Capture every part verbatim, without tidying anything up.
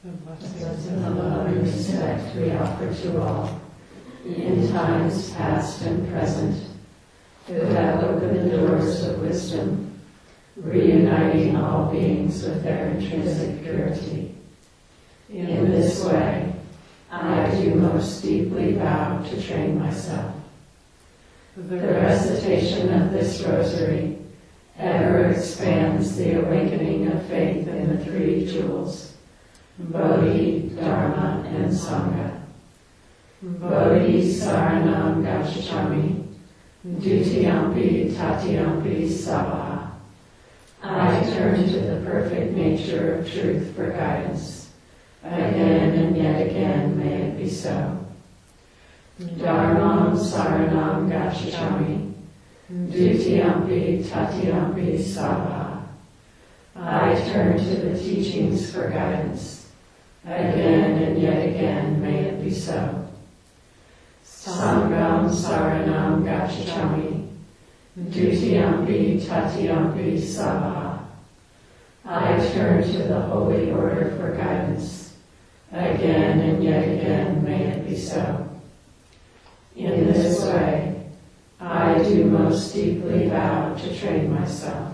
The blessings of love and respect we offer to all, in times past and present, who have opened the doors of wisdom, reuniting all beings with their intrinsic purity. In this way, I do most deeply vow to train myself. The recitation of this rosary ever expands the awakening of faith in the three jewels, Bodhi, Dharma, and Sangha. Bodhi Saranam Gacchami, Dutiyampi Tatiyampi Savaha. I turn to the perfect nature of truth for guidance. Again and yet again may it be so. Dharmam Saranam Gacchami, Dutiyampi Tatiyampi Savaha. I turn to the teachings for guidance. Again and yet again may it be so. Sangham Saranam Gacchami, Dutiyampi Tatiyampi Savaha. I turn to the holy order for guidance. Again and yet again may it be so. In this way, I do most deeply vow to train myself.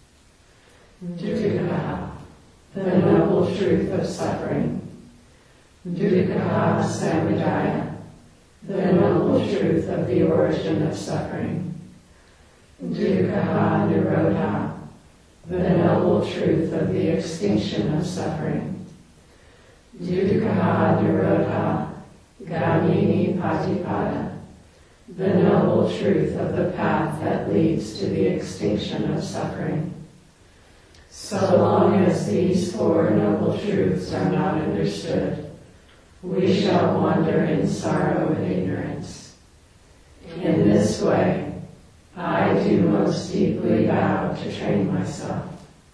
Dukkha, the noble truth of suffering. Dukkha Samudaya, the noble truth of the origin of suffering. Dukkha Nirodha, the noble truth of the extinction of suffering. Dukkha Nirodha Gamini Patipada, the noble truth of the path that leads to the extinction of suffering. So long as these four noble truths are not understood, we shall wander in sorrow and ignorance. In this way, I do most deeply vow to train myself.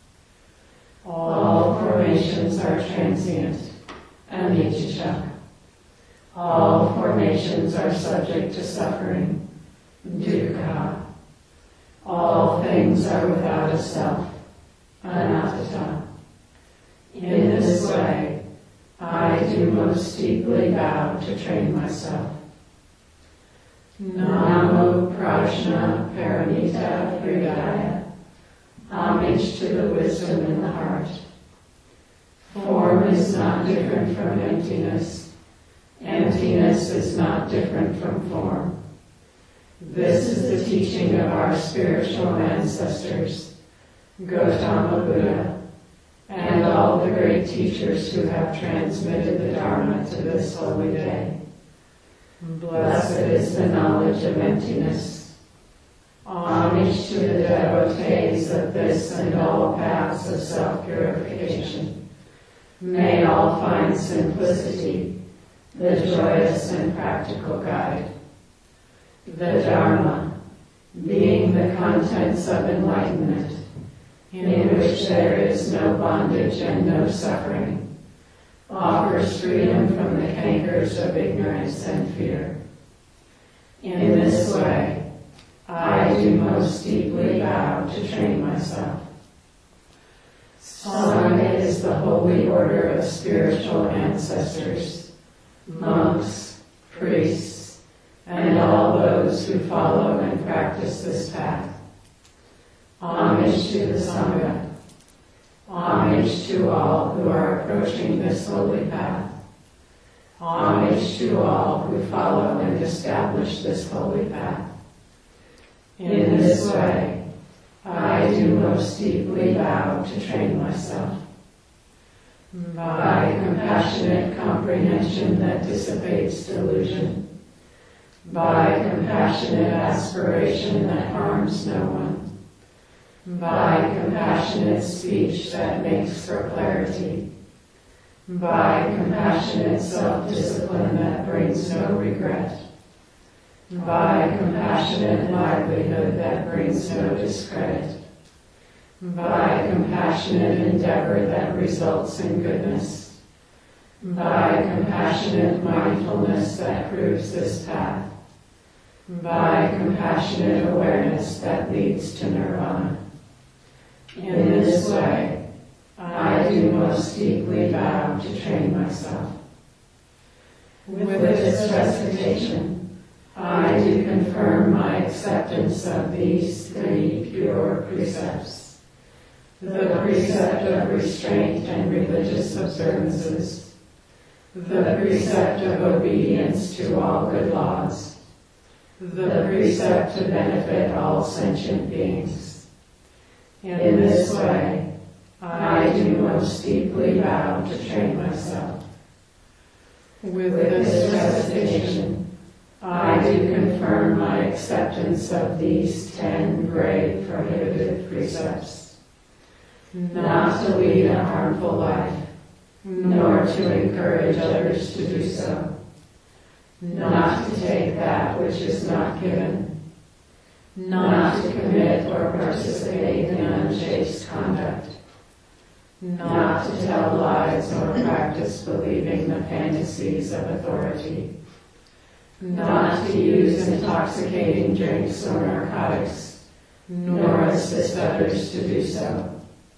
All formations are transient, anicca. All formations are subject to suffering, dukkha. All things are without a self, anatta. In this way, I do most deeply vow to train myself. Namo Prajna Paramita Hridaya. Homage to the wisdom in the heart. Form is not different from emptiness. Emptiness is not different from form. This is the teaching of our spiritual ancestors, Gautama Buddha, and all the great teachers who have transmitted the Dharma to this holy day. Blessed is the knowledge of emptiness. Homage to the devotees of this and all paths of self-purification. May all find simplicity, the joyous and practical guide. The Dharma, being the contents of enlightenment, in which there is no bondage and no suffering, offers freedom from the cankers of ignorance and fear. In this way, I do most deeply vow to train myself. Sangha is the holy order of spiritual ancestors, monks, priests, and all those who follow and practice this path. Homage to the Sangha. Homage to all who are approaching this holy path. Homage to all who follow and establish this holy path. In this way, I do most deeply vow to train myself. By compassionate comprehension that dissipates delusion. By compassionate aspiration that harms no one. By compassionate speech that makes for clarity. By compassionate self-discipline that brings no regret. By compassionate livelihood that brings no discredit. By compassionate endeavor that results in goodness. By compassionate mindfulness that proves this path. By compassionate awareness that leads to nirvana. In this way, I do most deeply vow bow to train myself. With this recitation, I do confirm my acceptance of these three pure precepts: the precept of restraint and religious observances, the precept of obedience to all good laws, the precept to benefit all sentient beings. In this way, I do most deeply vow to train myself. With this recitation, I do confirm my acceptance of these ten grave prohibited precepts: not to lead a harmful life, nor to encourage others to do so, not to take that which is not given, not to commit or participate in unchaste conduct, not to tell lies or practice believing the fantasies of authority, not to use intoxicating drinks or narcotics, nor assist others to do so,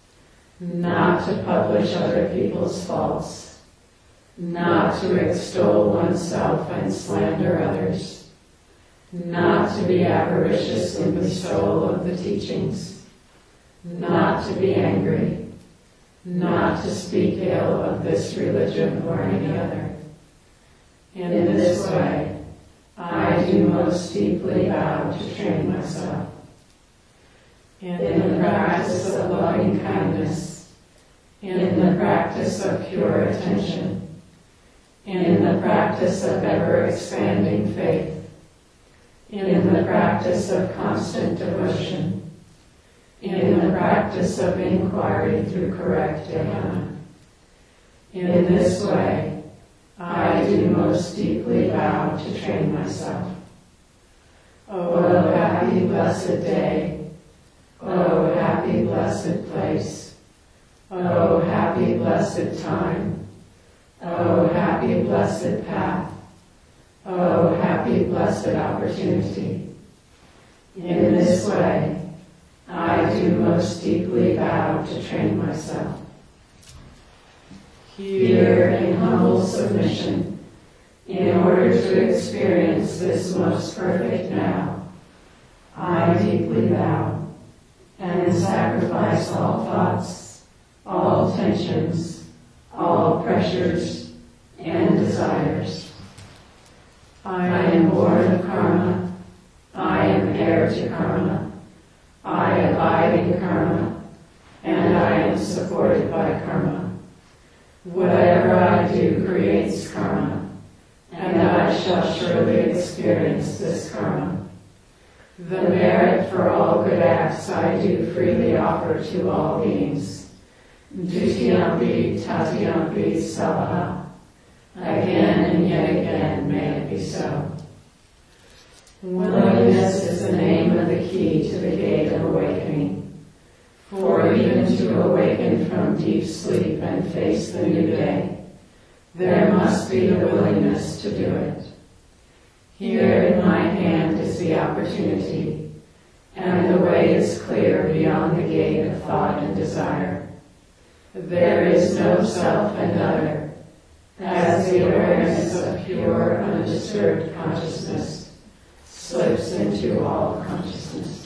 not to publish other people's faults, not to extol oneself and slander others, not to be avaricious in bestowal of the teachings, not to be angry, not to speak ill of this religion or any other. And in this way, I do most deeply vow to train myself. And in the practice of loving kindness, in the practice of pure attention, in the practice of ever-expanding faith, in the practice of constant devotion, in the practice of inquiry through correct dhyana. In this way, I do most deeply vow to train myself. O happy blessed day, O happy blessed place, O happy blessed time, O happy blessed path, O happy blessed opportunity. In this way, I do most deeply vow to train myself. Here in humble submission, in order to experience this most perfect now, I deeply vow and sacrifice all thoughts, all tensions, all pressures and desires. I am born of karma, I am heir to karma, I abide in karma, and I am supported by karma. Whatever I do creates karma, and I shall surely experience this karma. The merit for all good acts I do freely offer to all beings. Dutiyampi tatiyampi salaha. Again and yet again may it be so. Willingness is the name of the key to the gate of awakening. For even to awaken from deep sleep and face the new day, there must be the willingness to do it. Here in my hand is the opportunity, and the way is clear beyond the gate of thought and desire. There is no self and other, as the awareness of pure, undisturbed consciousness slips into all consciousness.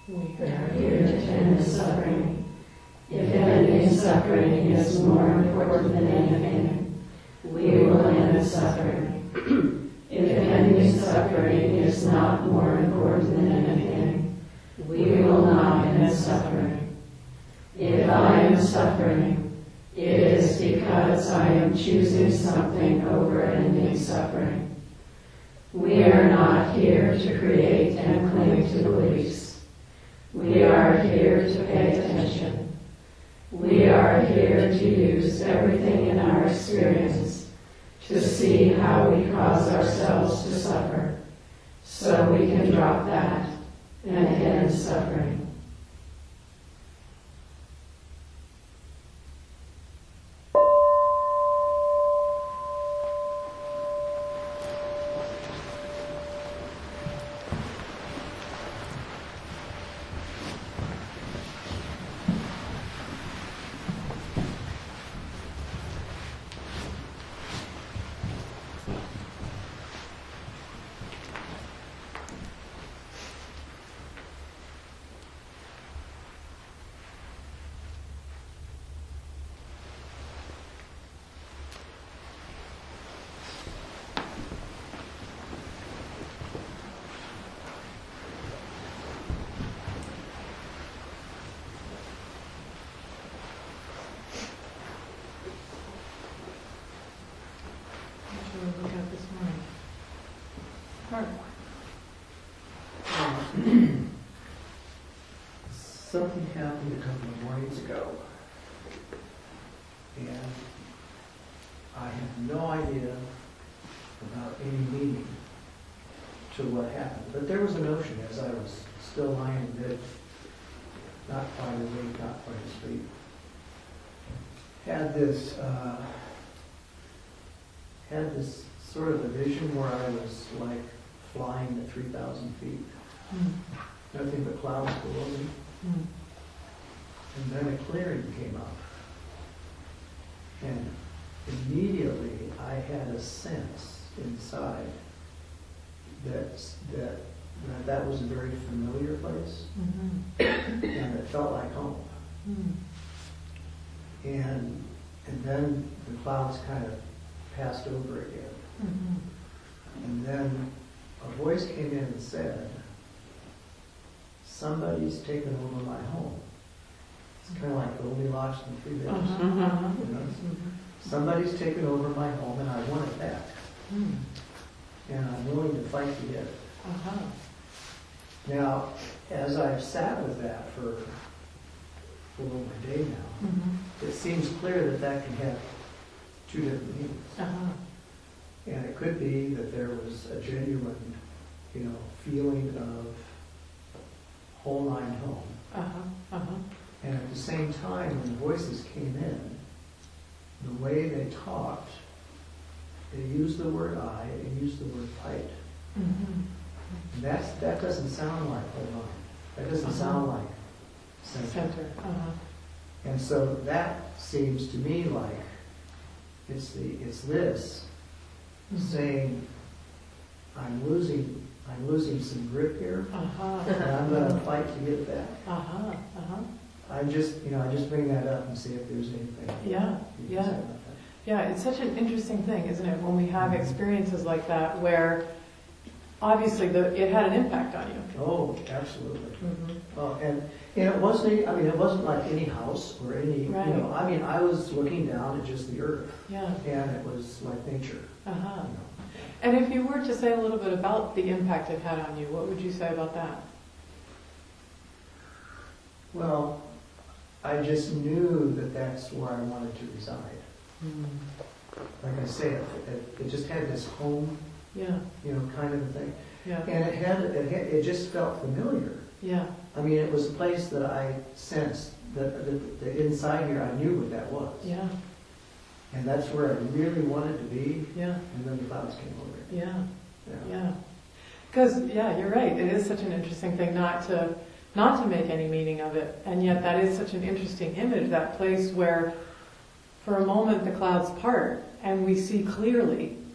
We are here to end suffering. If ending suffering is more important than anything, we will end suffering. If ending suffering is not more important than anything, we will not end suffering. If I am suffering, it is because I am choosing something over ending suffering. We are not here to create and cling to beliefs. We are here to pay attention. We are here to use everything in our experience to see how we cause ourselves to suffer, so we can drop that and end suffering. Look at this morning. Part one. Something happened a couple of mornings ago, and I have no idea about any meaning to what happened. But there was a notion as I was still lying in bed, not quite awake, not quite asleep, had this. Uh, had this sort of a vision where I was like flying at three thousand feet. Mm. Nothing but clouds below me. Mm. And then a clearing came up. And immediately I had a sense inside that that that, that was a very familiar place. Mm-hmm. And it felt like home. Mm. And and then the clouds kind of passed over again. Mm-hmm. And then a voice came in and said, somebody's taken over my home. It's kind of like Goldilocks and the Three Bears. Uh-huh. You know? Mm-hmm. Somebody's taken over my home and I want it back. Mm. And I'm willing to fight to get it. Uh-huh. Now, as I've sat with that for a little over a day now, mm-hmm. it seems clear that that can have two different meanings. Uh-huh. And it could be that there was a genuine, you know, feeling of whole nine home. Uh-huh. Uh-huh. And at the same time, when the voices came in, the way they talked, they used the word I, they used the word fight. Mm-hmm. And that's, that doesn't sound like whole nine. That doesn't uh-huh. sound like center. Center. Uh-huh. And so that seems to me like It's the it's this mm-hmm. saying, I'm losing I'm losing some grip here, uh-huh. and I'm going to fight to get it back. Uh-huh. Uh-huh. I just you know I just bring that up and see if there's anything. Yeah, yeah, yeah. It's such an interesting thing, isn't it? When we have mm-hmm. experiences like that, where obviously the, it had an impact on you. Oh, absolutely. Mm-hmm. Well, and and it wasn't. I mean, it wasn't like any house or any. Right. You know, I mean, I was looking down at just the earth. Yeah. And it was like nature. Uh huh. You know. And if you were to say a little bit about the impact it had on you, what would you say about that? Well, I just knew that that's where I wanted to reside. Mm. Like I say, it, it, it just had this home. Yeah. You know, kind of a thing. Yeah. And it had, it had, it just felt familiar. Yeah. I mean, it was a place that I sensed that the, the inside here, I knew what that was. Yeah. And that's where I really wanted to be. Yeah. And then the clouds came over. Yeah. Yeah. Because, yeah. yeah, you're right. It is such an interesting thing not to, not to make any meaning of it. And yet that is such an interesting image, that place where for a moment the clouds part and we see clearly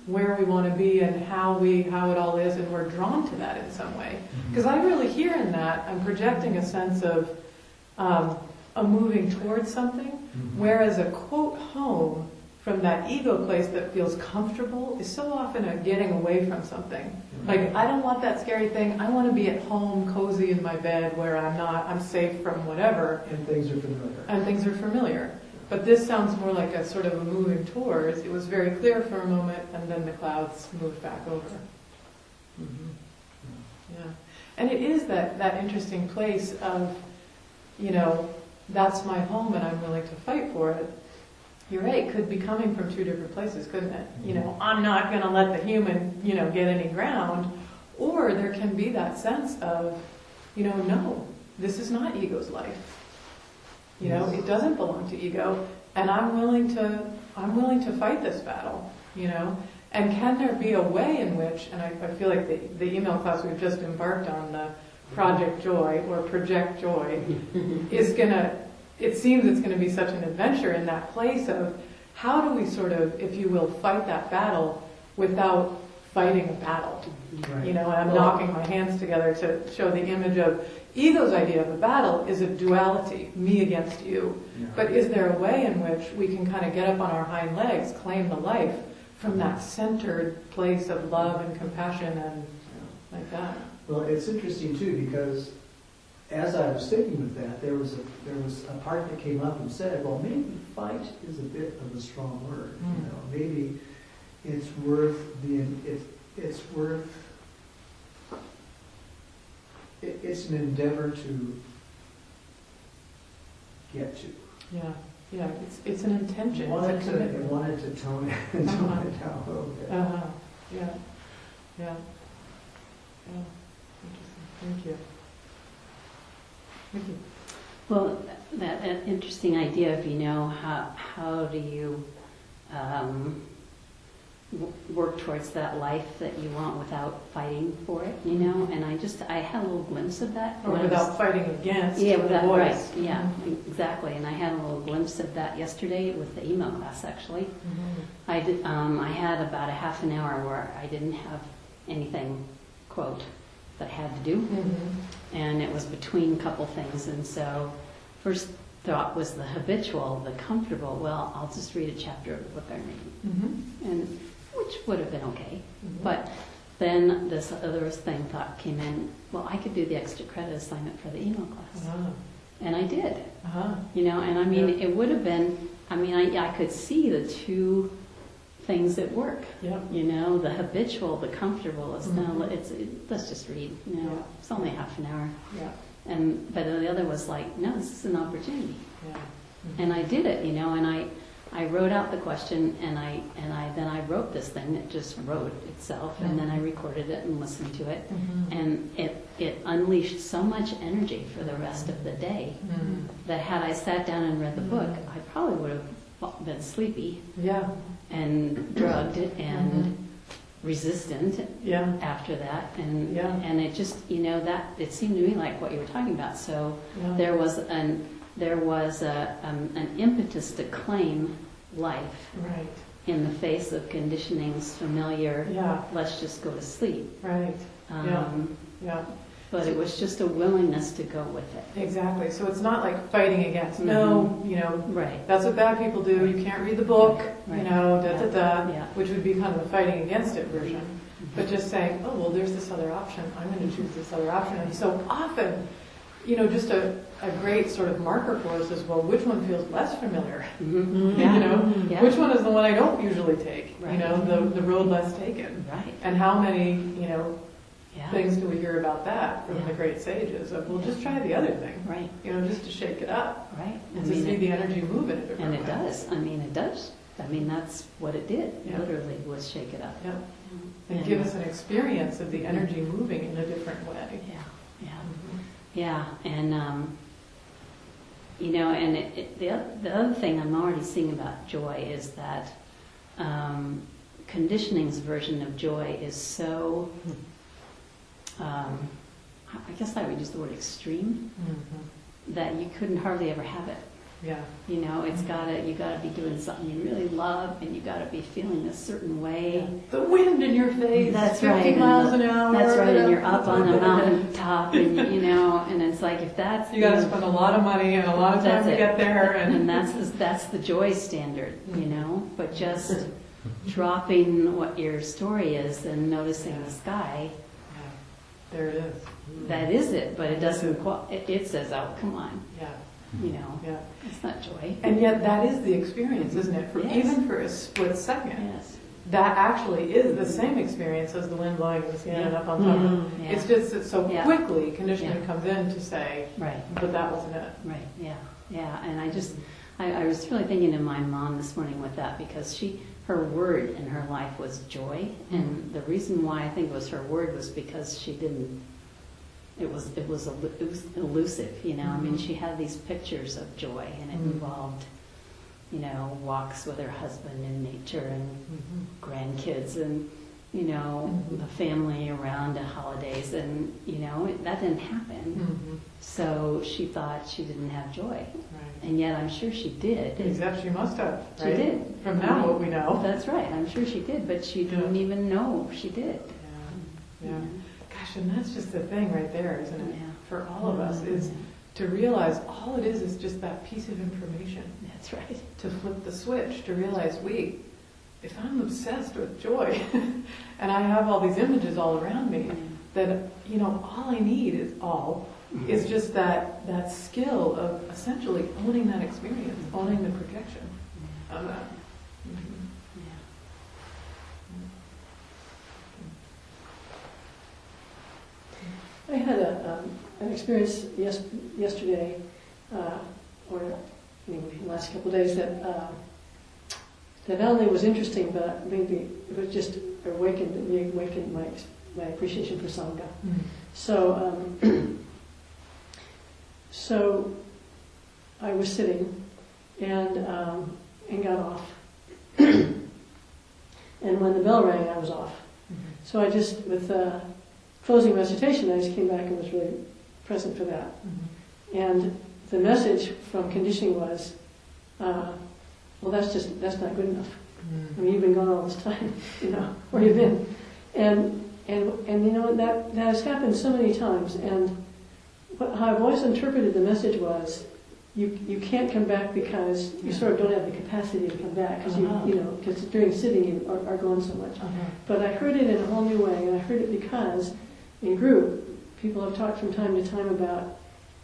where we want to be and how we how it all is, and we're drawn to that in some way. Because I really hear in that, I'm projecting a sense of um, a moving towards something, Mhm. whereas a quote home from that ego place that feels comfortable is so often a getting away from something. Like, I don't want that scary thing. I want to be at home, cozy in my bed, where I'm not, I'm safe from whatever, And things are familiar. and things are familiar. But this sounds more like a sort of a moving towards. It was very clear for a moment, and then the clouds moved back over. Mhm. Yeah. And it is that, that interesting place of, you know, that's my home and I'm willing to fight for it. You're right, it could be coming from two different places, couldn't it? You know, I'm not going to let the human, you know, get any ground. Or there can be that sense of, you know, no, this is not ego's life. You know, it doesn't belong to ego, and I'm willing to, I'm willing to fight this battle, you know? And can there be a way in which, and I, I feel like the, the email class we've just embarked on, the Project Joy, or Project Joy, is gonna, it seems it's gonna be such an adventure in that place of how do we sort of, if you will, fight that battle without fighting a battle? Right. You know, and I'm Well- knocking my hands together to show the image of ego's idea of a battle is a duality, me against you. Yeah. But is there a way in which we can kind of get up on our hind legs, claim the life from that centered place of love and compassion and like that? Well, it's interesting too, because as I was thinking of that, there was a there was a part that came up and said, well, maybe fight is a bit of a strong word. Mm. You know, maybe it's worth the it, it's worth it, it's an endeavor to get to. Yeah, yeah, it's it's an intention. Wanted It's a to I commitment. wanted to tone it tone Uh-huh. it down a little bit. Uh-huh, yeah, yeah. Yeah, interesting. Thank you. Thank you. Well, that, that interesting idea of, you know, how, how do you um, w- work towards that life that you want without fighting for it, you know? And I just, I had a little glimpse of that. Or when I was- without fighting against Yeah, the without, voice. right, yeah, exactly. And I had a little glimpse of that yesterday with the email class, actually. Mhm. I did, um, I had about a half an hour where I didn't have anything, quote, that I had to do. Mhm. And it was between a couple things. And so first thought was the habitual, the comfortable, well, I'll just read a chapter of the book I'm reading, Mhm. and which would have been okay. Mhm. But then this other thing thought came in, well, I could do the extra credit assignment for the email class. Uh-huh. And I did, Uh-huh. you know, and I mean, Yeah. it would have been, I mean, I, I could see the two things at work. Yep. You know, the habitual, the comfortable is no, Mhm. it's, it, let's just read, you know, Yeah. it's only half an hour. Yeah. And but the other was like, no, this is an opportunity, Yeah. and I did it, you know. And I, I wrote out the question, and I and I then I wrote this thing that just wrote itself, and then I recorded it and listened to it, Mhm. and it it unleashed so much energy for the rest of the day Mhm. that had I sat down and read the book, I probably would have been sleepy Yeah. and drugged and Mhm. resistant Yeah. after that, and Yeah. and it just, you know, that it seemed to me like what you were talking about. So Yeah. there was an there was a um, an impetus to claim life Right. in the face of conditioning's familiar. Yeah. Let's just go to sleep. Right. Um, Yeah. Yeah. But it was just a willingness to go with it. Exactly. So it's not like fighting against. No, you know, Right. that's what bad people do. You can't read the book. You Right. know, da da da. Yeah. Which would be kind of the fighting against it version. Mm-hmm. But just saying, oh well, there's this other option. I'm going to choose this other option. And so often, you know, just a, a great sort of marker for us is, well, which one feels less familiar? Mhm. You know, Yeah. which one is the one I don't usually take? You Right. know, the the road less taken. Right. And how many, you know, Yeah. things do we hear about that from Yeah. the great sages of, well, just try the other thing, Right. you know, just to shake it up Right. and I to mean, see it- the energy move in a different And way. it does. I mean, it does. I mean, that's what it did. Yeah. Literally was shake it up. Yeah. And And- give us an experience of the energy moving in a different way. Yeah. Yeah. Yeah. And um, you know, and it, it, the oth- the other thing I'm already seeing about joy is that um, conditioning's version of joy is so. Um, I I guess I would use the word extreme, Mhm. that you couldn't hardly ever have it. Yeah. You know, it's gotta, you gotta be doing something you really love, and you gotta be feeling a certain way. The wind in your face. That's fifty right. miles and an the- hour. That's right, and you're up on a mountain top, and you know, and it's like if that's You got to the- spend a lot of money and a lot of time That's to it. get there, and, and that's the, that's the joy standard, you know. But just dropping what your story is and noticing the sky, Yeah. There it is. that is it. But it doesn't. Qual- it, it says, "Oh, come on," Yeah. you know. Yeah. It's not joy. And yet that is the experience, isn't it? For Yes. even for a split second, Yes. that actually is the same experience as the wind blowing and the sand Yeah. up on top. Mhm. Yeah. It's just that so Yeah. quickly conditioning Yeah. comes in to say, Right. but that wasn't it. Right, yeah, yeah, and I just, I, I was really thinking of my mom this morning with that, because she, her word in her life was joy, and the reason why I think it was her word was because she didn't, it was, it was, elu- it was elusive, you know, I mean, she had these pictures of joy, and it Mhm. involved, you know, walks with her husband in nature, and grandkids, and, you know, Mhm. the family around the holidays, and, you know, it- that didn't happen. Mhm. So she thought she didn't have joy. Right. And yet I'm sure she did. Except she must have, She right? did. From now, what we know. That's right. I'm sure she did, but she Yeah. didn't even know she did. Yeah. Yeah. Gosh, and that's just the thing right there, isn't it? Yeah. For all of us, is to realize all it is is just that piece of information. That's right. To flip the switch, to realize, wait, if I'm obsessed with joy, and I have all these images all around me, that, you know, all I need is all, is just that, that skill of essentially owning that experience, owning the projection of that. Mhm. I had a, um, an experience yes, yesterday, uh, or anyway, the last couple of days that uh, that not only was interesting, but maybe it was just awakened, reawakened my my appreciation for Sangha. Mhm. So, um, so I was sitting and um, and got off, and when the bell rang, I was off. Mhm. So I just with uh, closing recitation, I just came back and was really present for that. Mhm. And the message from conditioning was, uh, well, that's just, that's not good enough. I mean, you've been gone all this time, you know, where you've been. And, and, and you know, that, that has happened so many times. And what, how I've always interpreted the message was, you, you can't come back because you sort of don't have the capacity to come back, because you, Uh-huh. you know, because during sitting you are, are gone so much. Uh-huh. But I heard it in a whole new way, and I heard it because in group, people have talked from time to time about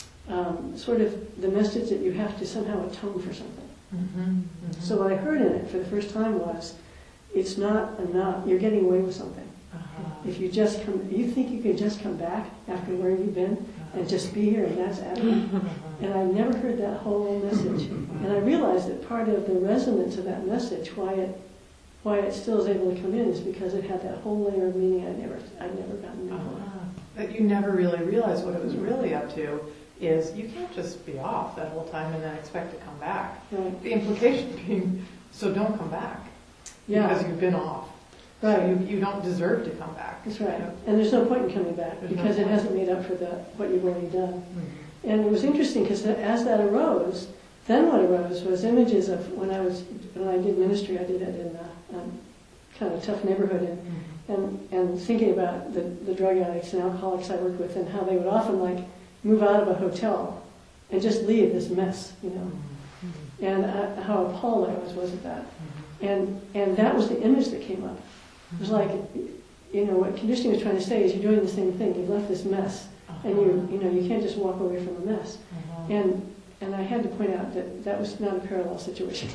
um, sort of the message that you have to somehow atone for something. Mhm. Mhm. So what I heard in it for the first time was, it's not enough, you're getting away with something. Uh-huh. If you just come, you think you can just come back after where you've been and just be here and that's adequate. And I never heard that whole message. And I realized that part of the resonance of that message, why it why it still is able to come in, is because it had that whole layer of meaning I'd never I'd never gotten before. Uh-huh. That you never really realized what it was really up to is you can't just be off that whole time and then expect to come back. Right. The implication being, so don't come back. Yeah. Because you've been off. So Right. you, you don't deserve to come back. That's right. And there's no point in coming back There's no because it point. hasn't made up for the what you've already done. Mhm. And it was interesting because as that arose, then what arose was images of when I was when I did ministry. I did it in a um, kind of tough neighborhood, and Mhm. and, and thinking about the, the drug addicts and alcoholics I worked with, and how they would often like move out of a hotel and just leave this mess, you know, Mhm. and uh, how appalled I was was at that. Mhm. And and that was the image that came up. It was like, you know, what conditioning was trying to say is you're doing the same thing. You've left this mess, and you you know you can't just walk away from a mess. Uh-huh. And and I had to point out that that was not a parallel situation.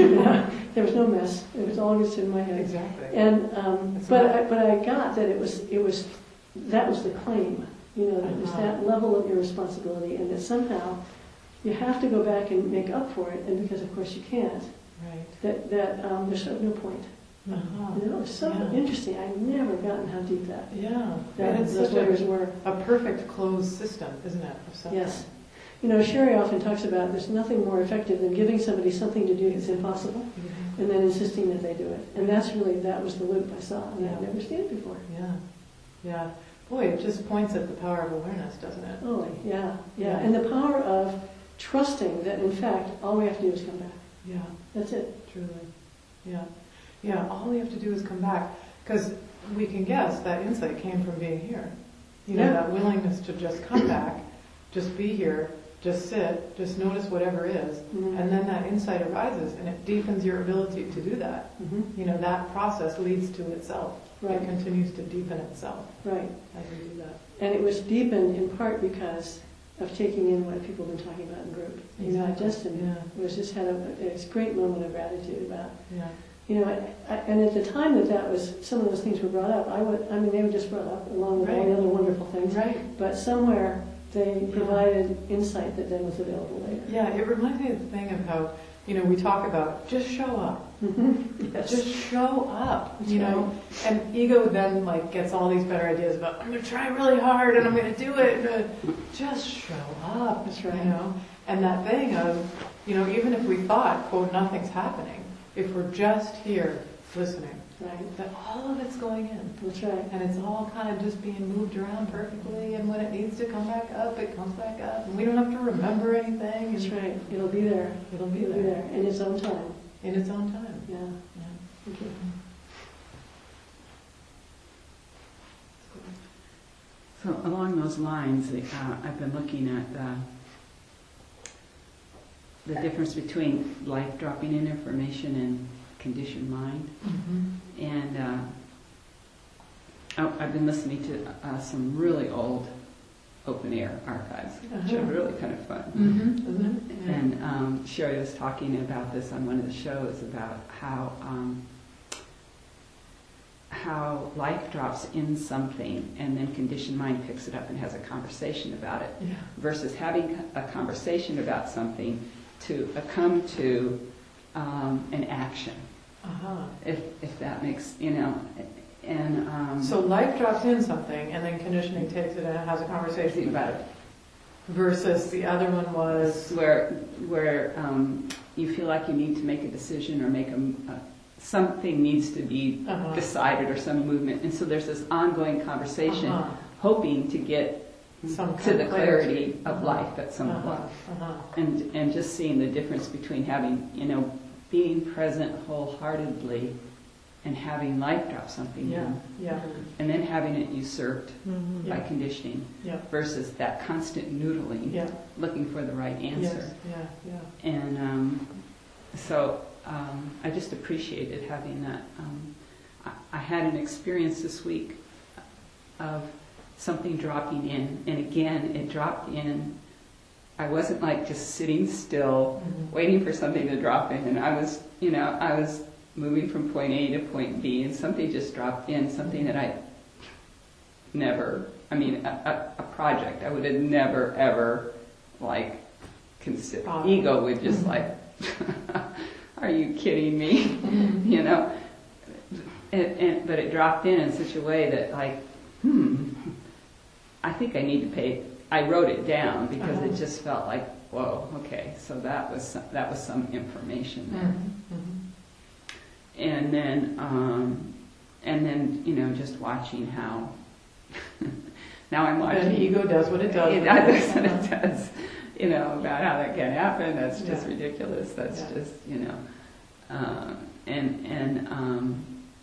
There was no mess. It was all just in my head. Exactly. And um, That's but right. I, but I got that it was it was that was the claim. You know, that it was Uh-huh. that level of irresponsibility, and that somehow you have to go back and make up for it. And because of course you can't, Right. that that um, there's sort of no point. Uh-huh. You know, it was so Yeah. interesting. I'd never gotten how deep that Yeah. that And it's those such layers a, were. a perfect closed system, isn't it? Of suffering? Yes. You know, Sherry often talks about there's nothing more effective than giving somebody something to do that's impossible, Mhm. and then insisting that they do it. And that's really, that was the loop I saw, and I'd Yeah. never seen it before. Yeah. Yeah. Boy, it just points at the power of awareness, doesn't it? Oh, yeah, yeah. Yeah. And the power of trusting that in fact, all we have to do is come back. Yeah, That's it. truly. Yeah. Yeah, all we have to do is come back. Because we can guess that insight came from being here. You know, Yeah. that willingness to just come back, just be here, just sit, just notice whatever is. Mhm. And then that insight arises and it deepens your ability to do that. Mhm. You know, that process leads to itself. Right. It continues to deepen itself Right. as we do that. And it was deepened in part because of taking in what people have been talking about in group. You know, I just Yeah. was just had a, a great moment of gratitude about, Yeah. you know, I, I, and at the time that that was, some of those things were brought up, I would, I mean, they were just brought up along with all Right. the other wonderful things. Right. But somewhere they Yeah. provided insight that then was available later. Yeah, it reminds me of the thing of how, you know, we talk about just show up. Yes. Just show up, That's you know? And ego then like gets all these better ideas about, I'm going to try really hard and I'm going to do it. And, uh, just show up, That's right. you know? And that thing of, you know, even if we thought, quote, nothing's happening, if we're just here listening, Right. that all of it's going in. That's right. And it's all kind of just being moved around perfectly, and when it needs to come back up, it comes back up. And we don't have to remember anything. That's And right. It'll be there. it'll be It'll be there there in its own time. in its own time. Yeah. Yeah. Thank you. So along those lines, uh, I've been looking at the, the difference between life dropping in information and conditioned mind. Mm-hmm. And uh, I- I've been listening to uh, some really old open air archives, which are Uh-huh. really kind of fun. Mm-hmm. Isn't it? And um, Sherry was talking about this on one of the shows about how um, how life drops in something and then conditioned mind picks it up and has a conversation about it, Yeah. versus having a conversation about something to uh, come to um, an action, Uh-huh. if if that makes, you know, and um, So life drops in something, and then conditioning takes it and has a conversation about it. Versus the other one was, where where um, you feel like you need to make a decision or make a, a something needs to be uh-huh. decided or some movement, and so there's this ongoing conversation, Uh-huh. hoping to get Some to kind the of clarity of Uh-huh. life at some Uh-huh. point, Uh-huh. and and just seeing the difference between having, you know, being present wholeheartedly and having life drop something Yeah, in, yeah. and then having it usurped Mm-hmm. by Yeah, conditioning yeah, versus that constant noodling, yeah. looking for the right answer. Yes, yeah, yeah. And um, so um, I just appreciated having that. Um, I, I had an experience this week of something dropping in, and again, it dropped in. I wasn't like just sitting still, Mhm. waiting for something to drop in, and I was, you know, I was moving from point A to point B, and something just dropped in, something that I never, I mean, a, a, a project I would have never, ever, like, considered. Oh. Ego would just Mhm. like, are you kidding me? Mhm. You know? And, and, but it dropped in in such a way that, like, hmm, I think I need to pay, I wrote it down because Uh-huh. it just felt like, whoa, okay, so that was some, that was some information there. Mhm. And then, um, and then, you know, just watching how, now I'm watching. Then ego does what it does. It does what it does, you know, about how that can happen, that's just Yeah. ridiculous, that's Yeah. just, you know, uh, and, and, um,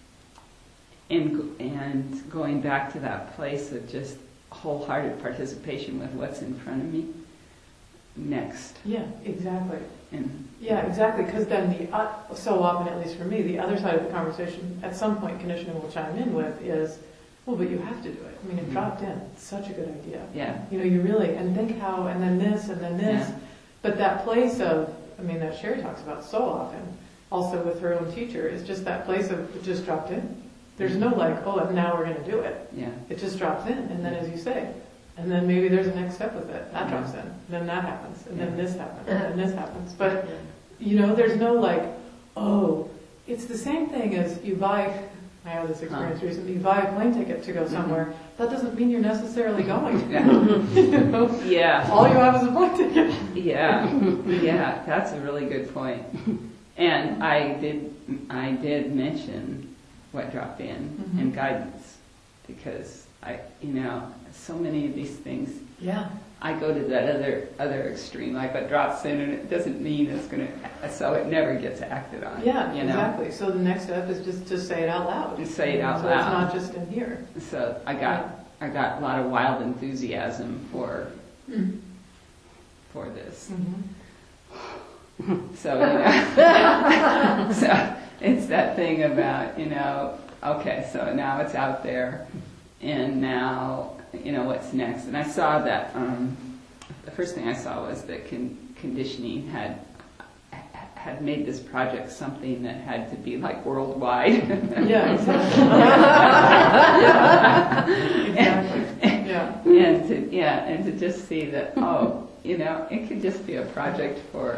and, and going back to that place of just wholehearted participation with what's in front of me next. Yeah, exactly. And Yeah, exactly. Because then the uh, so often, at least for me, the other side of the conversation, at some point, conditioning will chime in with is, well, but you have to do it. I mean, it Mhm. dropped in. It's such a good idea. yeah, You know, you really and think how, and then this, and then this. Yeah. But that place of, I mean, that Sherry talks about so often, also with her own teacher, is just that place of it just dropped in. There's no like, oh, and now we're going to do it. yeah, It just drops in, and then as you say, and then maybe there's a next step with it. That Yeah. drops in, then that happens, and then Yeah. this happens, and then this happens. But you know, there's no like, oh, it's the same thing as you buy. I had this experience Huh. recently. You buy a plane ticket to go somewhere. That doesn't mean you're necessarily going. Yeah. You know? yeah. All you have is a plane ticket. Yeah, yeah, that's a really good point. And I did, I did mention what dropped in Mhm. and guidance, because I, you know, so many of these things, Yeah. I go to that other other extreme. Like it drops in, and it doesn't mean it's gonna. So it never gets acted on. Yeah, you know? exactly. So the next step is just to say it out loud. Just say it out so loud. It's not just in here. So I got I got a lot of wild enthusiasm for for this. Mm-hmm. So you know, so it's that thing about you know, okay, so now it's out there, and now you know what's next. And I saw that um, the first thing I saw was that con- conditioning had had made this project something that had to be like worldwide. Yeah, exactly. Yeah. Exactly. Yeah. and to yeah, and to just see that oh, you know, it could just be a project for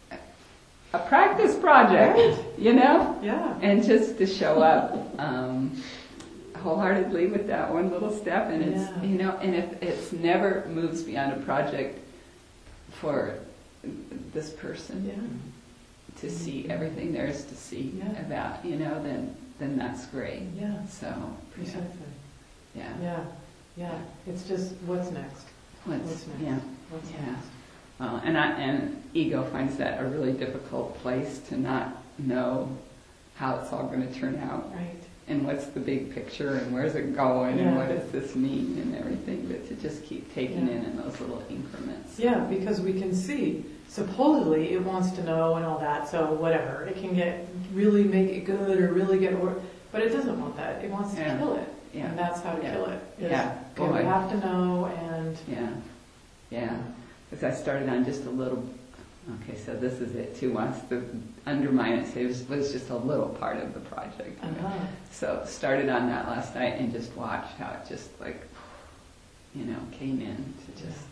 a practice project, you know, Yeah. and just to show up um, wholeheartedly with that one little step, and it's Yeah. you know, and if it's never moves beyond a project for this person Yeah. to see everything there is to see Yeah. about, you know, then then that's great. Yeah. So yeah, Precisely. yeah. Yeah. Yeah. It's just what's next. What's, What's next? yeah. What's Yeah. next? Well, and I, and ego finds that a really difficult place to not know how it's all going to turn out, Right. and what's the big picture, and where's it going, and Yeah. what does this mean, and everything. But to just keep taking Yeah. in in those little increments. Yeah, because we can see, supposedly it wants to know and all that, so whatever. It can get, really make it good or really get, or, but it doesn't want that. It wants to Yeah. kill it. Yeah. And that's how to Yeah. kill it. is, Yeah. Okay, we Boy. have to know and, Yeah, yeah. Because I started on just a little. Okay, so this is it. Who wants to undermine it? So it was, was just a little part of the project. you know. uh-huh. So started on that last night and just watched how it just like, you know, came in to just,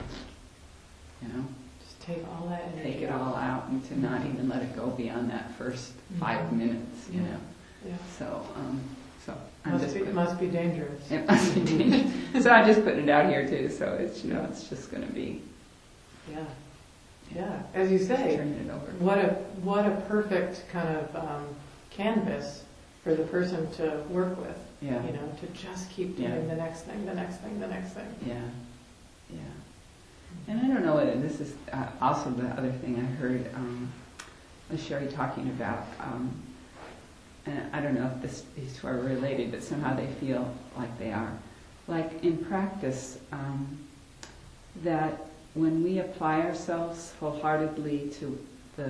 you know, Just take all that energy. take it all out and to not even let it go beyond that first five Mhm. minutes, you Yeah. know. Yeah. So, um, so I'm Must just be, putting- must be dangerous. it must be dangerous. So I'm just putting it out here too. So it's you know it's just going to be Yeah. Yeah. As you say, turning it over. what a, what a perfect kind of um, canvas for the person to work with. Yeah, You know, to just keep doing Yeah. the next thing, the next thing, the next thing. yeah, yeah. And I don't know whether this is uh, also the other thing I heard um, was Sherry talking about. Um, and I don't know if this, these two are related, but somehow they feel like they are. Like in practice, um, that when we apply ourselves wholeheartedly to the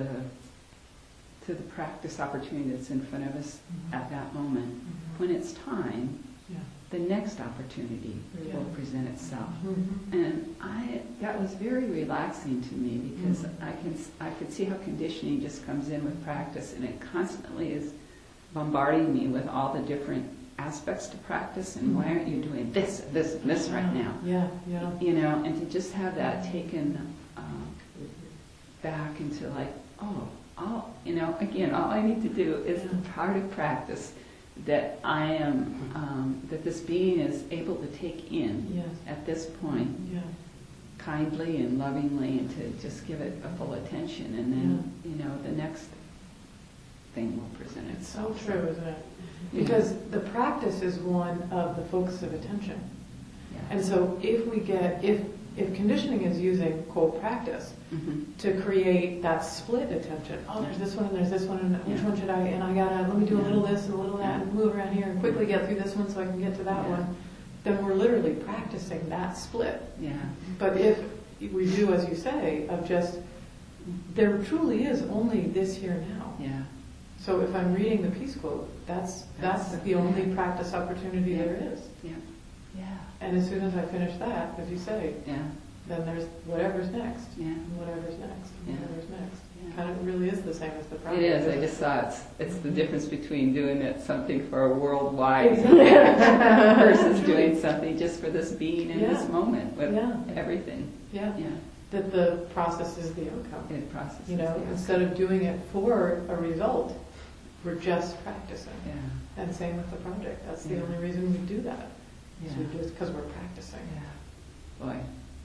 to the practice opportunity that's in front of us at that moment, when it's time, Yeah. the next opportunity Yeah. will present itself. Mhm. And I, that was very relaxing to me because Mhm. I can, I could see how conditioning just comes in with practice, and it constantly is bombarding me with all the different aspects to practice, and why aren't you doing this, this, and this right now? Yeah, yeah. You know, and to just have that taken um, back into like, oh, all, you know, again, all I need to do is the part of practice that I am, um, that this being is able to take in Yes. at this point, Yeah. kindly and lovingly, and to just give it a full attention, and then, you know, the next thing will present It's so itself. true, isn't it? Yeah. Because the practice is one of the focus of attention. Yeah. And so if we get, if, if conditioning is using, quote, practice, Mhm. to create that split attention. Oh, there's this one and there's this one, and which Yeah. one should I, and I gotta, let me do a Yeah. little this and a little that, and move around here and quickly get through this one so I can get to that Yeah. one. Then we're literally practicing that split. Yeah. But if we do, as you say, of just, there truly is only this here now. Yeah. So if I'm reading the Peace Quote, that's, that's the only practice opportunity Yeah. there is. Yeah. Yeah. And as soon as I finish that, as you say, Yeah. then there's whatever's next, Yeah. and whatever's next, and Yeah. whatever's next. Yeah. Kind of really is the same as the It project. is. I isn't just it? saw it's it's the difference between doing it something for a worldwide Exactly. versus doing something just for this being in Yeah. this moment with Yeah. everything. Yeah, Yeah. that the process is the outcome. It processes. You know, the instead of doing it for a result, we're just practicing. Yeah. And same with the project. That's the Yeah. only reason we do that. Yeah. Is we just because we're practicing. Yeah. Boy,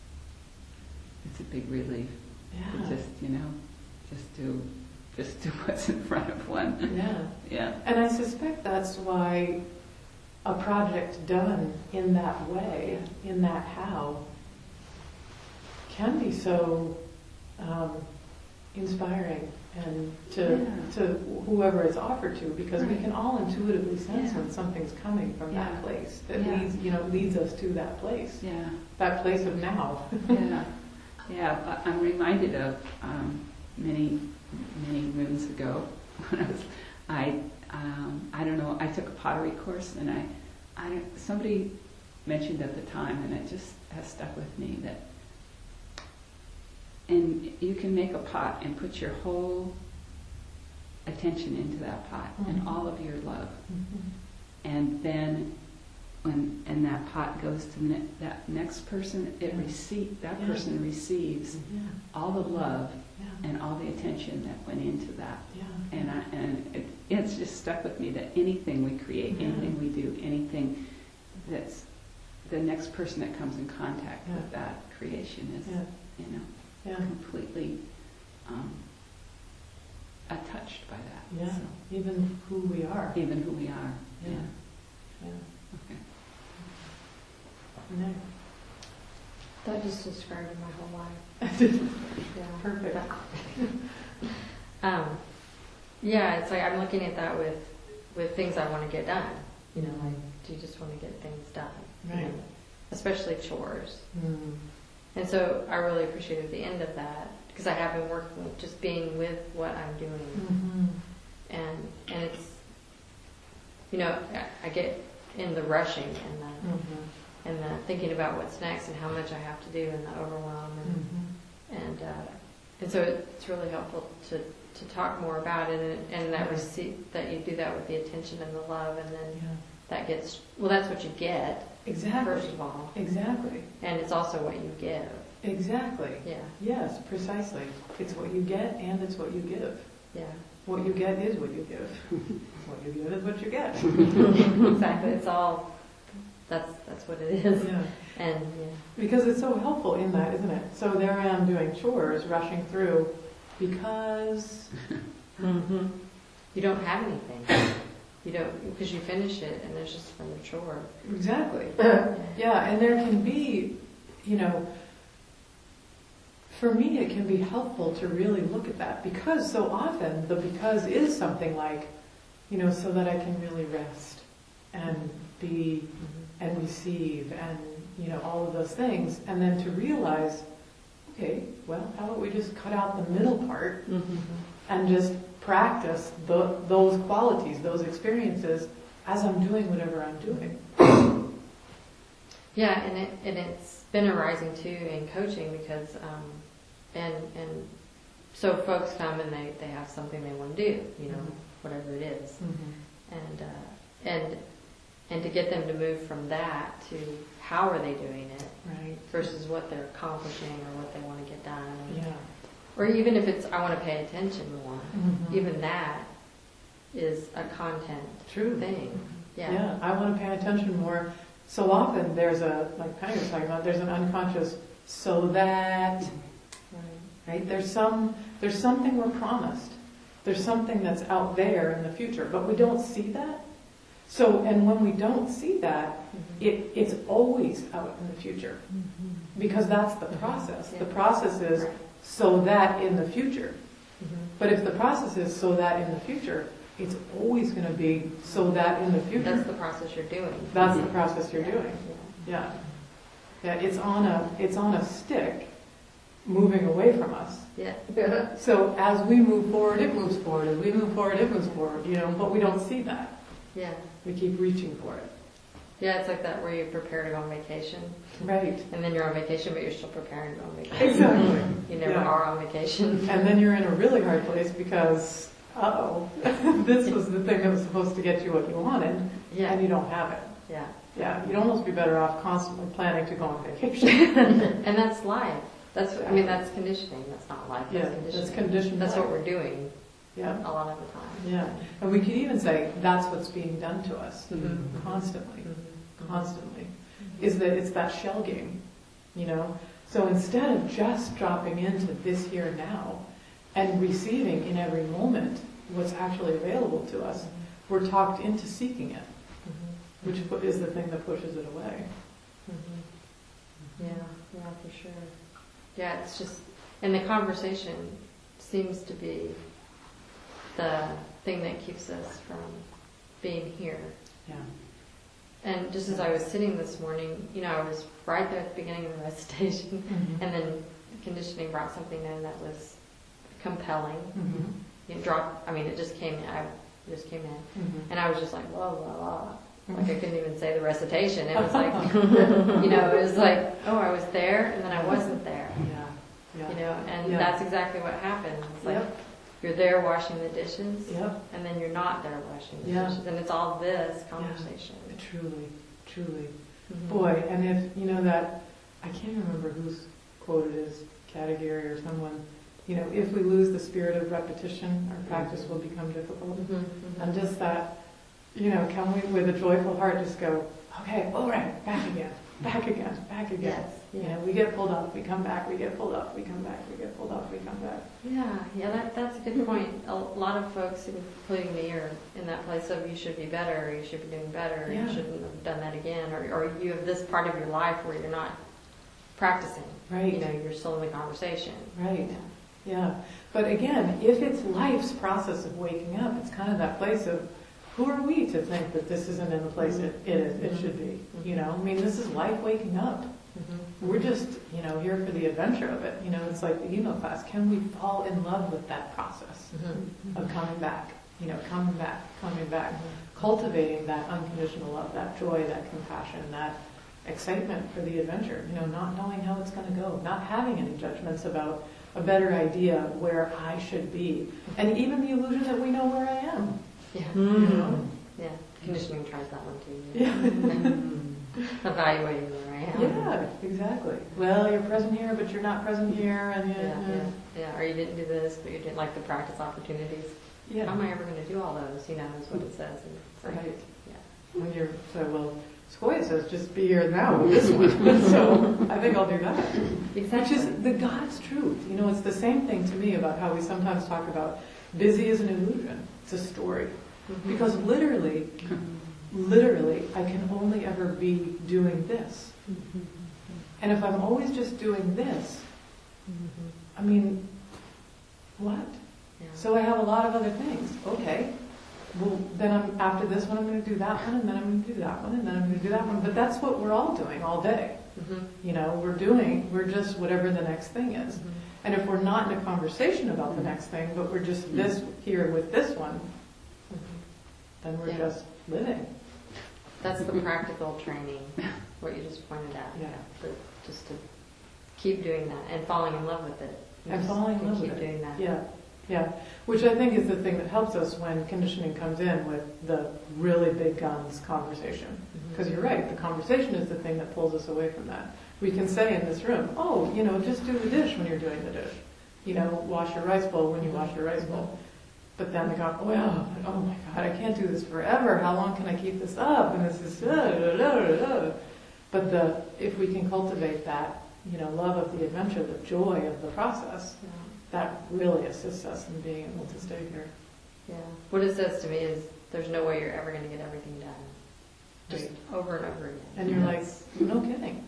it's a big relief Yeah. to just you know just do just do what's in front of one. Yeah. Yeah. And I suspect that's why a project done in that way, in that how, can be so um, inspiring and to Yeah. to whoever it's offered to, because we Right. can all intuitively sense Yeah. when something's coming from Yeah. that place that Yeah. leads you know leads us to that place, Yeah. that place of now. Yeah, yeah. I- I'm reminded of um, many, many moons ago when I was, I, um, I don't know. I took a pottery course, and I, I don't, somebody mentioned at the time, and it just has stuck with me that. And you can make a pot and put your whole attention into that pot and Mhm. all of your love, and then when and that pot goes to ne- that next person, it Yeah. receive that Yeah. person receives Yeah, all the love yeah, and all the attention that went into that. yeah. And I, and it, it's just stuck with me that anything we create, Yeah. anything we do, anything that's the next person that comes in contact Yeah. with that creation is, Yeah. you know, Yeah. completely um, uh, touched by that. Yeah. So, Even who we are. even who we are. Yeah. Yeah. Yeah. Okay. No. That just described my whole life. Yeah. Perfect. Um, yeah, it's like I'm looking at that with with things I want to get done. You know, like, do you just want to get things done? You Right. know, especially chores. Mm. And so I really appreciated the end of that because I have been working with just being with what I'm doing, Mhm. and and it's, you know, I, I get in the rushing and the Mhm. and the thinking about what's next and how much I have to do and the overwhelm and Mhm. and uh, and so it's really helpful to to talk more about it and, and that Yeah. receipt that you do that with the attention and the love, and then Yeah. that gets, well, that's what you get Exactly. first of all, Exactly. and it's also what you give. Exactly. Yeah, Yes, precisely. It's what you get and it's what you give. yeah, What you get is what you give. What you give is what you get. exactly. It's all that's that's what it is, Yeah. and yeah, Because it's so helpful in that, isn't it? So there I am doing chores, rushing through, because Mm-hmm. you don't have anything. You don't, because you finish it and there's just another chore. exactly. Yeah. Yeah, and there can be, you know, for me it can be helpful to really look at that, because so often the because is something like, you know, so that I can really rest and be and receive and, you know, all of those things, and then to realize, okay, well, how about we just cut out the middle part Mm-hmm. and just practice the, those qualities, those experiences, as I'm doing whatever I'm doing. Yeah, and it and it's been arising too in coaching because um, and and so folks come and they, they have something they want to do, you know, whatever it is, and uh, and and to get them to move from that to how are they doing it Right. versus what they're accomplishing or what they want to get done, Yeah. or even if it's I want to pay attention more, Mhm. even that is a content True. thing. Yeah. Yeah, I want to pay attention more. So often there's a, like Penny was talking about, there's an unconscious so that, Right. right? There's some, there's something we're promised. There's something that's out there in the future, but we don't see that. So, and when we don't see that, it, it's always out in the future. Because that's the process. The process is so that in the future. But if the process is so that in the future, it's always going to be so that in the future. That's the process you're doing. That's the process you're doing. Yeah. Yeah. Yeah, it's on a it's on a stick moving away from us. Yeah. So as we move forward, it moves forward. As we move forward, it moves forward, you know, but we don't see that. Yeah. We keep reaching for it. Yeah, it's like that where you prepare to go on vacation, Right. and then you're on vacation, but you're still preparing to go on vacation. Exactly. You never Yeah. are on vacation. And then you're in a really hard place because, uh-oh, this was the thing that was supposed to get you what you wanted, Yeah. and you don't have it. Yeah. Yeah, you'd almost be better off constantly planning to go on vacation. And that's life. That's, I mean, that's conditioning. That's not life. Yeah, That's conditioning. that's conditioned That's what life. we're doing Yeah, a lot of the time. yeah. And we could even say that's what's being done to us Mhm. constantly, Mhm. constantly, is that it's that shell game, you know? So instead of just dropping into this here and now and receiving in every moment what's actually available to us, we're talked into seeking it. which pu- is the thing that pushes it away. Mm-hmm. Yeah, yeah, for sure. Yeah, it's just, and the conversation seems to be the thing that keeps us from being here. Yeah. And just as I was sitting this morning, you know, I was right there at the beginning of the recitation, Mhm. and then conditioning brought something in that was compelling. Mhm. It dropped, I mean, it just came in, I just came in. Mhm. And I was just like, whoa, whoa, whoa. Like I couldn't even say the recitation. It was like, you know, it was like, oh, I was there, and then I wasn't there. Yeah. Yeah. You know, and Yeah. that's exactly what happened. It's like, Yep. you're there washing the dishes, Yep. and then you're not there washing the Yeah. dishes. And it's all this conversation. Truly, truly. Mhm. Boy, and if, you know, that, I can't remember whose quote it is, Katagiri or someone, you know, if we lose the spirit of repetition, our practice will become difficult. Mhm, mhm. And just that, you know, can we, with a joyful heart, just go, okay, all right, back again, back again, back again. Yes, You yes. know, we get pulled up, we come back, we get pulled up, we come back, we get pulled up, we come back. Yeah, yeah, that, that's a good point. A lot of folks, including me, are in that place of you should be better, or you should be doing better, or Yeah. you shouldn't have done that again, or, or you have this part of your life where you're not practicing. Right. You know, you're still in the conversation. Right. Yeah. But again, if it's life's process of waking up, it's kind of that place of, who are we to think that this isn't in the place it, it is, it should be? You know, I mean, this is life waking up. Mm-hmm. We're just, you know, here for the adventure of it. You know, it's like the emo class. Can we fall in love with that process Mm-hmm. of coming back? You know, coming back, coming back, cultivating that unconditional love, that joy, that compassion, that excitement for the adventure. You know, not knowing how it's going to go, not having any judgments about a better idea where I should be, and even the illusion that we know where I am. Yeah. You know? Yeah. Conditioning tries that one too. Yeah. Evaluating where I am. Yeah, exactly. Well, you're present here, but you're not present here, and Yeah, yeah, yeah, yeah. Or you didn't do this, but you didn't like the practice opportunities. yeah. How am I ever going to do all those? You know, is what it says. And it's like, Right. yeah. When you're so well, Sequoia says just be here now with this one. So I think I'll do that. Exactly. Which is the God's truth. You know, it's the same thing to me about how we sometimes talk about busy is an illusion. It's a story. Mhm. Because literally, literally, I can only ever be doing this. And if I'm always just doing this, I mean, what? Yeah. So I have a lot of other things. Okay. Well, then I'm, after this one, I'm going to do that one, and then I'm going to do that one, and then I'm going to do that one. But that's what we're all doing all day. Mhm. You know, we're doing, we're just whatever the next thing is. Mhm. And if we're not in a conversation about the next thing, but we're just this here with this one, Mhm. then we're Yeah. just living. That's the practical training, what you just pointed out. Yeah. The- just to keep doing that and falling in love with it. And Just falling in to love keep with it. doing that. Yeah, yeah. Which I think is the thing that helps us when conditioning comes in with the really big guns conversation. Mhm. Because you're right, the conversation is the thing that pulls us away from that. We can say in this room, oh, you know, just do the dish when you're doing the dish. You know, wash your rice bowl when you wash your rice bowl. But then they go, well, oh my God, I can't do this forever. How long can I keep this up? And this is, uh, da, da, da, da. But the, if we can cultivate that, you know, love of the adventure, the joy of the process, Yeah. that really assists us in being able to stay here. Yeah. What it says to me is there's no way you're ever going to get everything done. Just Right. over and over again. And you're like, no kidding.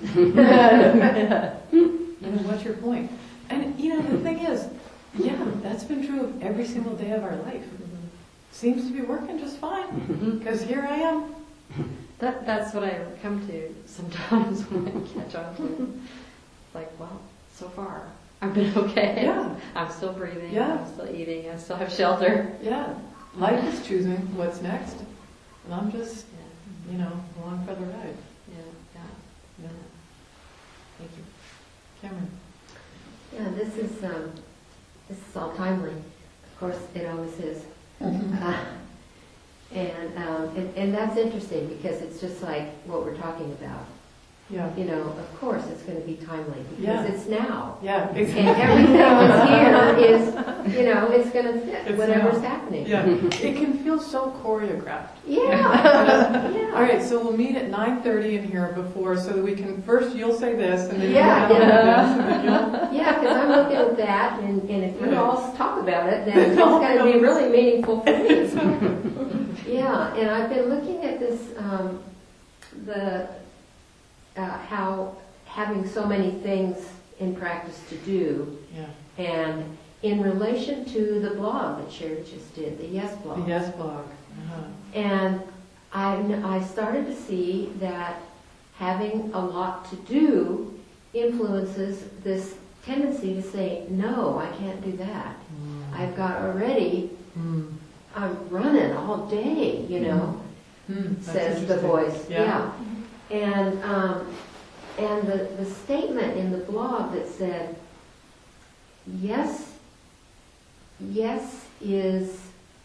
Yeah. You know, what's your point? And, you know, the thing is, yeah, that's been true of every single day of our life. Mhm. Seems to be working just fine, because here I am. That, that's what I come to sometimes when I catch on to it. It's like, well, so far, I've been okay. Yeah. I'm still breathing. Yeah. I'm still eating. I still have shelter. Yeah, life is choosing what's next, and I'm just, Yeah. you know, along for the ride. Yeah. Yeah. Yeah. Thank you. Cameron. Yeah, this is um, this is all timely. Of course, it always is, uh, and, um, and and that's interesting because it's just like what we're talking about. Yeah, You know, of course, it's going to be timely because Yeah. it's now, yeah, and exactly. everything that's here is, you know, it's going to fit It's whatever's now. happening. Yeah, it can feel so choreographed. Yeah. Yeah. All right, so we'll meet at nine thirty in here before, so that we can, first you'll say this, and then Yeah, you'll say yeah. this, and then you'll... Yeah, because I'm looking at that, and, and if you Right. all talk about it, then it's going to be really meaningful for me. Yeah. Yeah, and I've been looking at this, um, the, uh, how having so many things in practice to do, Yeah. and in relation to the blog that Sherry just did, the Yes blog. The Yes blog. Uh-huh. And I, I started to see that having a lot to do influences this tendency to say, no, I can't do that. Mm. I've got already, Mm. I'm running all day, you know, Mm. That's says the interesting. voice. Yeah. Yeah. And, um, and the, the statement in the blog that said, yes, yes is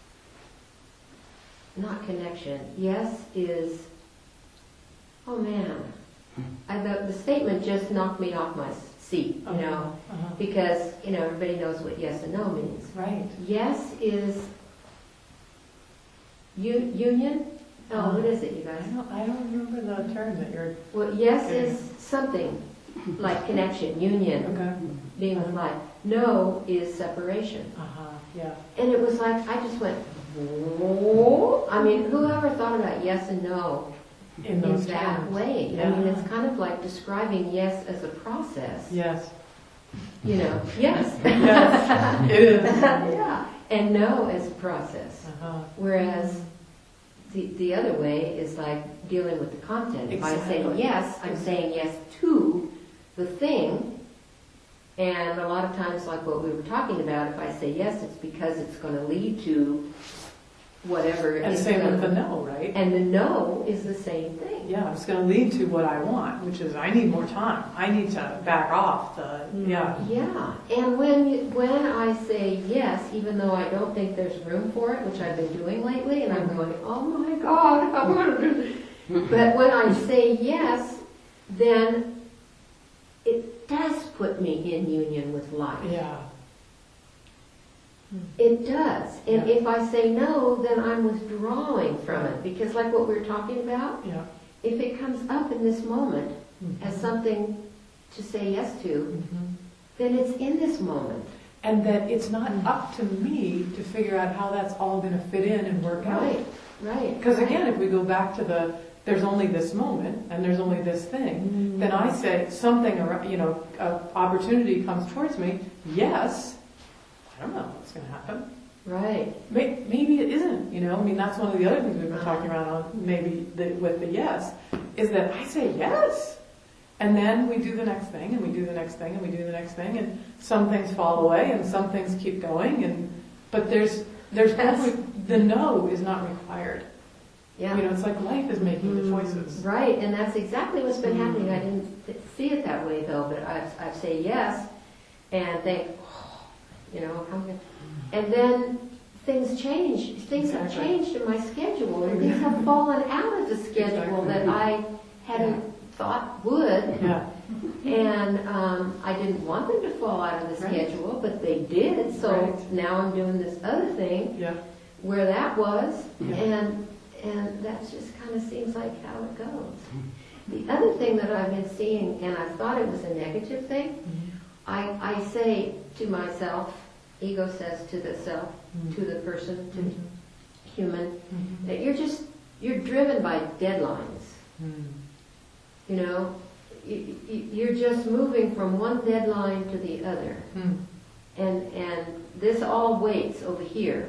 not connection. Yes is, oh man, I, the, the statement just knocked me off my seat, you Okay. know, Uh-huh. because, you know, everybody knows what yes and no means. Right. Yes is u- union. Oh, what is it, you I guys? don't, I don't remember the term that you're. Well, yes Okay. is something like connection, union, Okay. being with life. No is separation. Uh huh. Yeah. And it was like, I just went, whoa. I mean, whoever thought about yes and no In in those that terms. way? I Yeah. mean, it's kind of like describing yes as a process. Yes. You know, yes. Yes. It is. Yeah. And no as a process. Uh huh. Whereas the, the other way is like dealing with the content. If I say Exactly. yes, I'm saying yes to the thing. And a lot of times, like what we were talking about, if I say yes, it's because it's going to lead to whatever. And is same gonna- with the no, right? And the no is the same thing. Yeah, it's going to lead to what I want, which is I need more time. I need to back off the, yeah. Yeah, and when you, when I say yes, even though I don't think there's room for it, which I've been doing lately, and I'm going, oh my God, I want to do this. But when I say yes, then it does put me in union with life. Yeah. It does. And Yeah. if I say no, then I'm withdrawing from it. Because like what we were talking about, Yeah. if it comes up in this moment Mhm. as something to say yes to, Mhm. then it's in this moment. And that it's not up to me to figure out how that's all going to fit in and work out. Right, right. Because again, if we go back to the, there's only this moment and there's only this thing, then I say something, ar- you know, a opportunity comes towards me, yes, I don't know what's going to happen. Right. May- Maybe it isn't, you know, I mean, that's one of the other things we've been talking about on maybe the, with the yes, is that I say yes. And then we do the next thing and we do the next thing and we do the next thing and some things fall away and some things keep going and, but there's, there's, Yes. the no is not required. Yeah. You know, it's like life is making the choices. Right, and that's exactly what's been happening. I didn't th- see it that way though, but I, I say yes and think, oh, you know, I'm gonna, and then things change. Things have Exactly. changed in my schedule, and things have fallen out of the schedule Exactly. that I hadn't thought would. Yeah. And um, I didn't want them to fall out of the Right. schedule, but they did. So Right. now I'm doing this other thing Yeah. where that was, Yeah. and and that just kind of seems like how it goes. The other thing that I've been seeing, and I thought it was a negative thing, I, I say to myself, ego says to the self, to the person, to the human, Mhm. that you're just, you're driven by deadlines. Mm. You know, you, you- you're just moving from one deadline to the other. Mm. And, and this all waits over here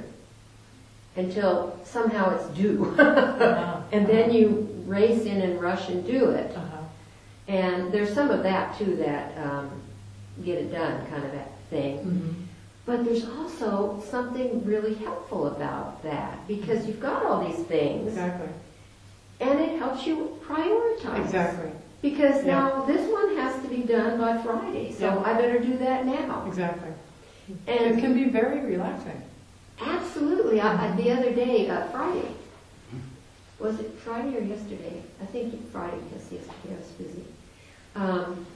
until somehow it's due. Uh-huh. And then you race in and rush and do it. Uh-huh. And there's some of that too, that um, get it done kind of that thing. Mhm. But there's also something really helpful about that, because you've got all these things Exactly. and it helps you prioritize. Exactly. Because Yeah. now this one has to be done by Friday, so Yeah. I better do that now. Exactly. And It can be very relaxing. absolutely, I, I, the other day, uh, Friday, was it Friday or yesterday? I think it Friday, because yesterday I was busy. Um,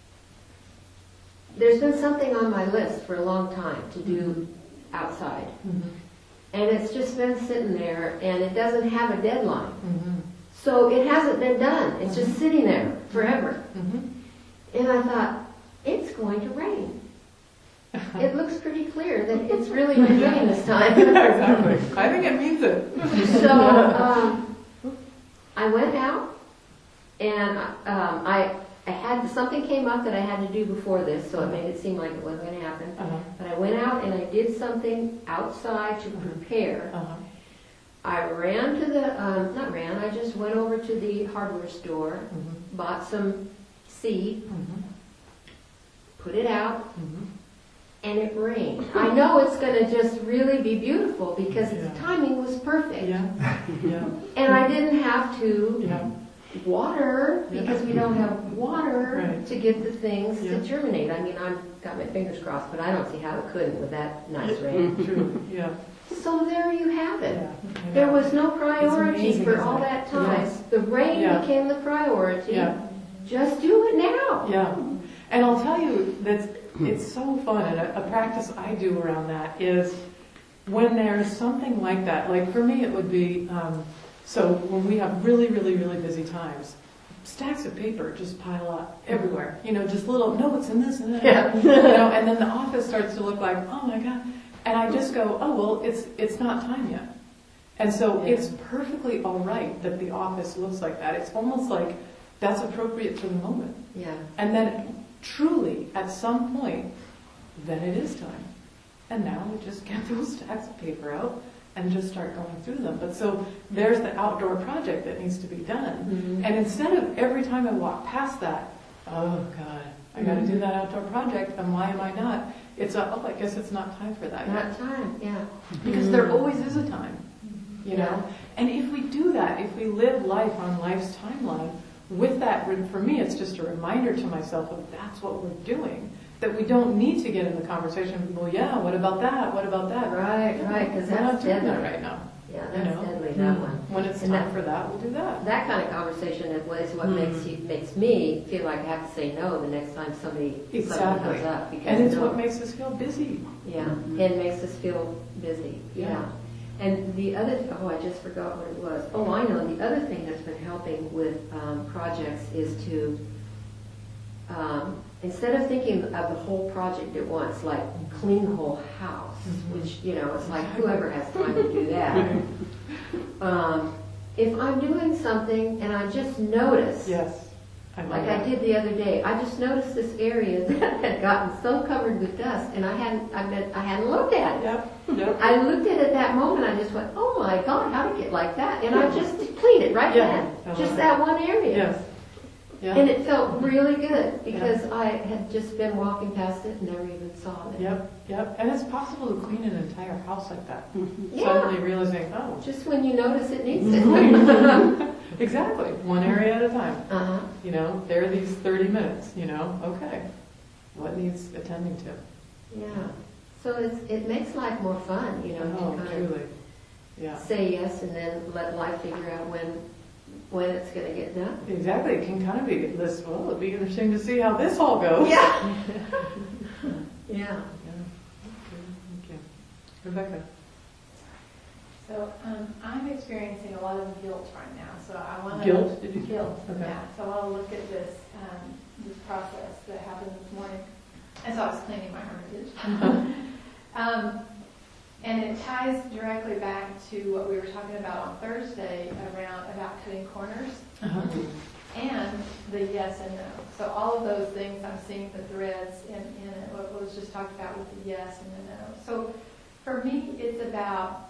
there's been something on my list for a long time to do outside. Mm-hmm. And it's just been sitting there, and it doesn't have a deadline. Mm-hmm. So it hasn't been done. It's just sitting there forever. Mm-hmm. And I thought, it's going to rain. it looks pretty clear that it's really been raining this time. Exactly. I think it means it. So um, I went out, and um, I I had something came up that I had to do before this, so it made it seem like it wasn't going to happen. Uh-huh. But I went out and I did something outside to prepare. Uh-huh. I ran to the um, not ran. I just went over to the hardware store, Mhm. bought some seed, Mhm. put it out, Mhm. and it rained. I know it's going to just really be beautiful because Yeah. the timing was perfect. Yeah. Yeah. And I didn't have to Yeah. water Yeah. because we don't have water Right. to get the things Yeah. to germinate. I mean, I've got my fingers crossed, but I don't see how it couldn't with that nice rain. True. Yeah. So there you have it. Yeah. I There know. was no priority amazing, for isn't all it? that time. Yes. The rain Yeah. became the priority. Yeah. Just do it now. Yeah, and I'll tell you that it's so fun, and a, a practice I do around that is when there's something like that, like for me it would be, um, so when we have really, really, really busy times, stacks of paper just pile up everywhere, you know, just little notes and this and that, Yeah. you know, and then the office starts to look like, oh my God, and I just go, oh, well, it's, it's not time yet. And so Yeah. it's perfectly all right that the office looks like that. It's almost like that's appropriate for the moment. Yeah. And then truly, at some point, then it is time. And now we just get those stacks of paper out and just start going through them. But so there's the outdoor project that needs to be done. Mhm. And instead of every time I walk past that, oh God, I got to do that outdoor project, and why am I not? It's a, oh, I guess it's not time for that yet. Not time. Yeah. Because there always is a time, you know? Yeah. And if we do that, if we live life on life's timeline, with that, for me, it's just a reminder to myself of that's what we're doing. That we don't need to get in the conversation, well, yeah, what about that? What about that? Right, right, because We're not that's doing that deadly. right now. Yeah, You that's know? deadly, that one. When it's And time that- for that, we'll do that. That kind of conversation is what, is what Mm. makes you, makes me feel like I have to say no the next time somebody, something Exactly. comes up. Because And it's no. what makes us feel busy. Yeah, it makes us feel busy, Yeah. yeah. And the other, oh, I just forgot what it was. Oh, I know, the other thing that's been helping with um, projects is to, um, instead of thinking of the whole project at once, like clean the whole house, Mhm. which, you know, it's like whoever has time to do that. Um, if I'm doing something and I just notice, Yes. I love like I that. did the other day, I just noticed this area that had gotten so covered with dust, and I hadn't, I bet, I hadn't looked at it. Yep, yep. I looked at it that moment, I just went, oh my God, how did it get like that? And I just cleaned it right Yeah. then, I love just it. that one area. Yes. Yeah. And it felt really good, because I had just been walking past it and never even saw it. Yep, yep. And it's possible to clean an entire house like that. Yeah. Suddenly realizing, oh, Just when you notice it needs it. exactly, one area at a time. Uh-huh. You know, there are these thirty minutes, you know, okay. What needs attending to? Yeah. So it's, it makes life more fun, you know, Oh, to kind of truly. Yeah. say yes and then let life figure out when, when it's going to get done. Exactly. It can kind of be this, well, it'd be interesting to see how this all goes. Yeah. Yeah. Yeah. Okay, thank you. Rebecca. So um, I'm experiencing a lot of guilt right now. So I want to Guilt, did you say? guilt. Okay. Yeah. So I want to look at this um, this process that happened this morning. And so I was cleaning my hermitage. um, and it ties directly back to what we were talking about on Thursday around about cutting corners Uh-huh. and the yes and no. So all of those things I'm seeing the threads in, in it, what was just talked about with the yes and the no. So for me, it's about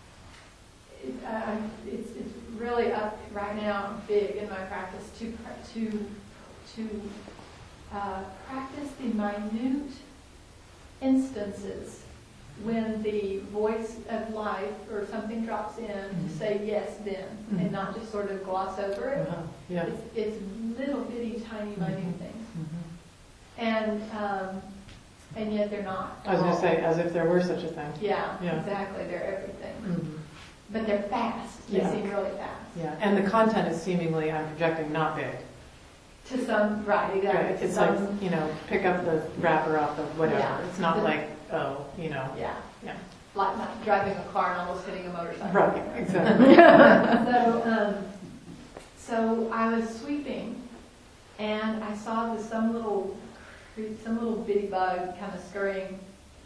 It, uh, it's, it's really up right now big in my practice to pr- to to uh, practice the minute instances when the voice of life or something drops in Mhm. to say yes then Mhm. and not just sort of gloss over it. Uh-huh. Yeah. It's, it's little bitty tiny minute Mhm. things Mhm. and um, and yet they're not. I was going to say, as if there were such a thing. Yeah, Yeah. exactly. They're everything. Mhm. But they're fast. They Yeah. seem really fast. Yeah. And the content is seemingly, I'm projecting, not big. To some, right, exactly. Right. To It's some, like, you know, pick up the wrapper off of whatever. Yeah. It's not The- like, oh, you know. yeah. Yeah. Like not driving a car and almost hitting a motorcycle. Right, exactly. so, um, so I was sweeping, and I saw this some little, cre- some little bitty bug kind of scurrying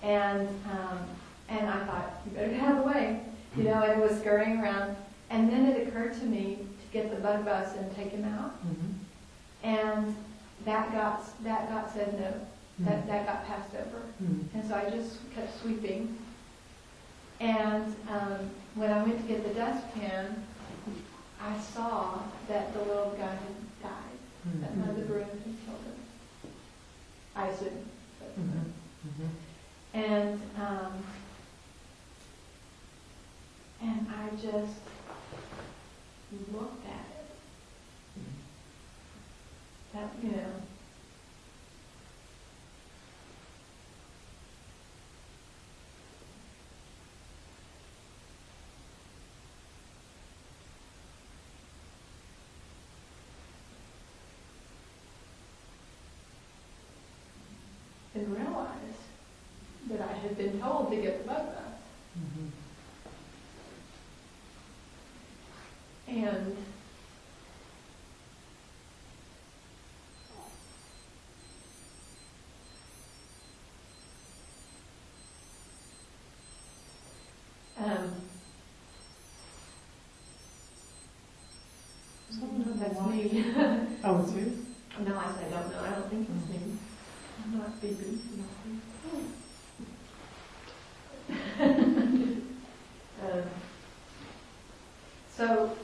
And, um, and I thought, you better get out of the way, you know, and it was scurrying around. And then it occurred to me to get the bug bus and take him out. Mhm. And that got, that got said no. That, that got passed over. Mhm. And so I just kept sweeping. And um, when I went to get the dustpan, I saw that the little guy had died, that Mhm. Mother Broom had killed him. I assume. But, Mhm. Mhm. And um, and I just looked at it. That, you know. And realized that I had been told to get the bug bus. Mhm. And um, Someone that's had me. Oh, it's you? No, I said I don't know. I don't think it's me. I'm not Phoebe. um, so,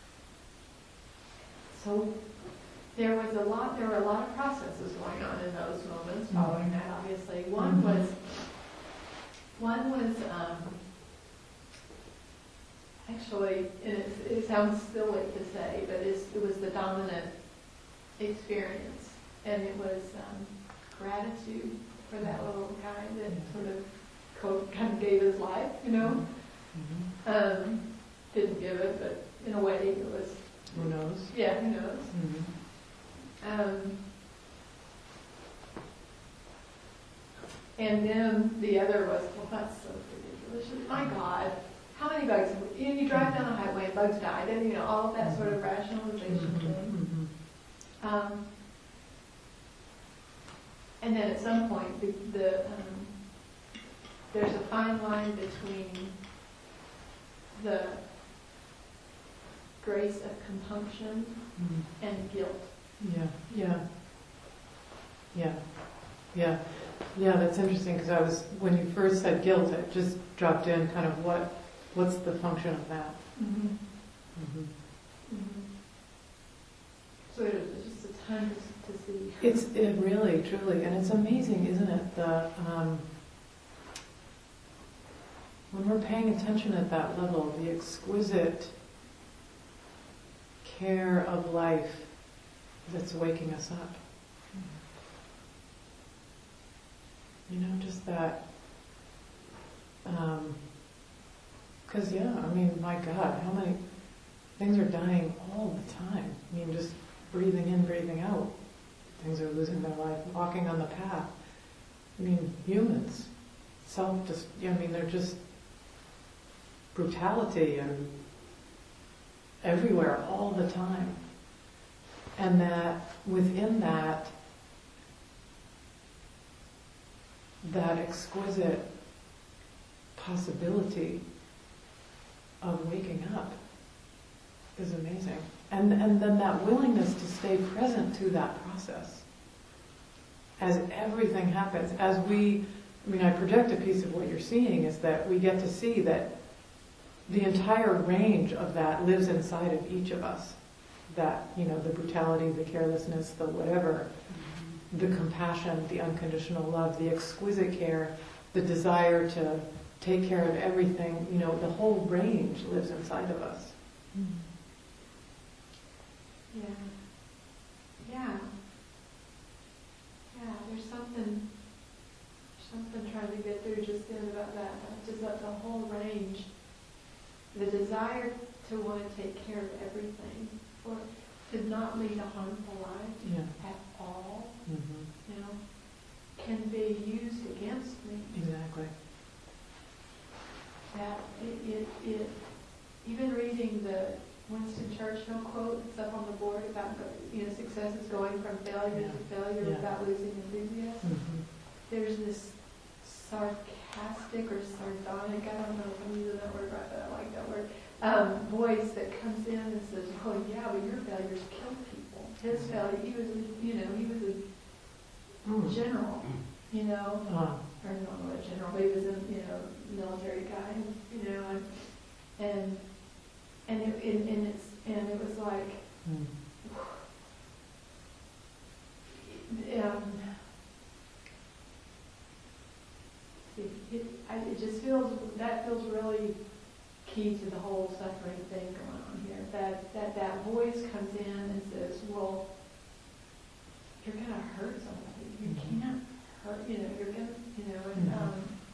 so there was a lot. There were a lot of processes going on in those moments following that. Obviously, one Mhm. was one was um, actually, and it, it sounds silly to say, but it's, it was the dominant experience, and it was um, gratitude for that little guy that sort of co- kind of gave his life, you know. Mhm. Um, didn't give it, but in a way it was, Who knows? yeah, who knows. Mhm. Um, and then the other was, well, that's so ridiculous. My God, how many bugs? You know, you drive down the highway and bugs died, and you know all of that sort of rationalization thing. Mhm. Um, and then at some point, the, the um, there's a fine line between the grace of compunction Mhm. and guilt. Yeah, yeah, yeah, yeah, yeah. That's interesting because I was when you first said guilt, it just dropped in kind of what what's the function of that? Mm-hmm. Mm-hmm. Mm-hmm. So it was just a ton to, to see. It's it really, truly, and it's amazing, isn't it? The um, when we're paying attention at that level, the exquisite care of life that's waking us up. You know, just that. Because, yeah, I mean, my God, how many things are dying all the time? I mean, just breathing in, breathing out. Things are losing their life, walking on the path. I mean, humans, self, just, I mean, they're just brutality and everywhere all the time. And that within that, that exquisite possibility of waking up is amazing. And, and then that willingness to stay present to that process. As everything happens, as we, I mean, I project a piece of what you're seeing is that we get to see that the entire range of that lives inside of each of us. That, you know, the brutality, the carelessness, the whatever, the compassion, the unconditional love, the exquisite care, the desire to take care of everything, you know, the whole range lives inside of us. Yeah. Yeah. Yeah, there's something, something trying to get through just then about that. Just that the whole range, the desire to want to take care of everything, or to not lead a harmful life Yeah. at all, Mm-hmm. you know, can be used against me. Exactly. That it, it, it, even reading the Winston Churchill quote that's up on the board about, you know, success is going from failure Yeah. to failure Yeah. without losing enthusiasm. Mm-hmm. There's this sarcastic or sardonic, I don't know if I'm using that word right, but I like that word, um, voice that comes in and says, oh yeah, but your failures killed people. His failure, he was, a, you know, he was a Mm. general, you know, Ah. or I don't know what general, but he was a, you know, military guy, you know, and, and, and it, and, and it's, and it was like, Mm. um, it, it, I, it just feels, that feels really key to the whole suffering thing going on here. That, that, that voice comes in and says, well, you're going to hurt somebody. You Mhm. can't hurt, you know, you're going to, you know, and, Mhm. um,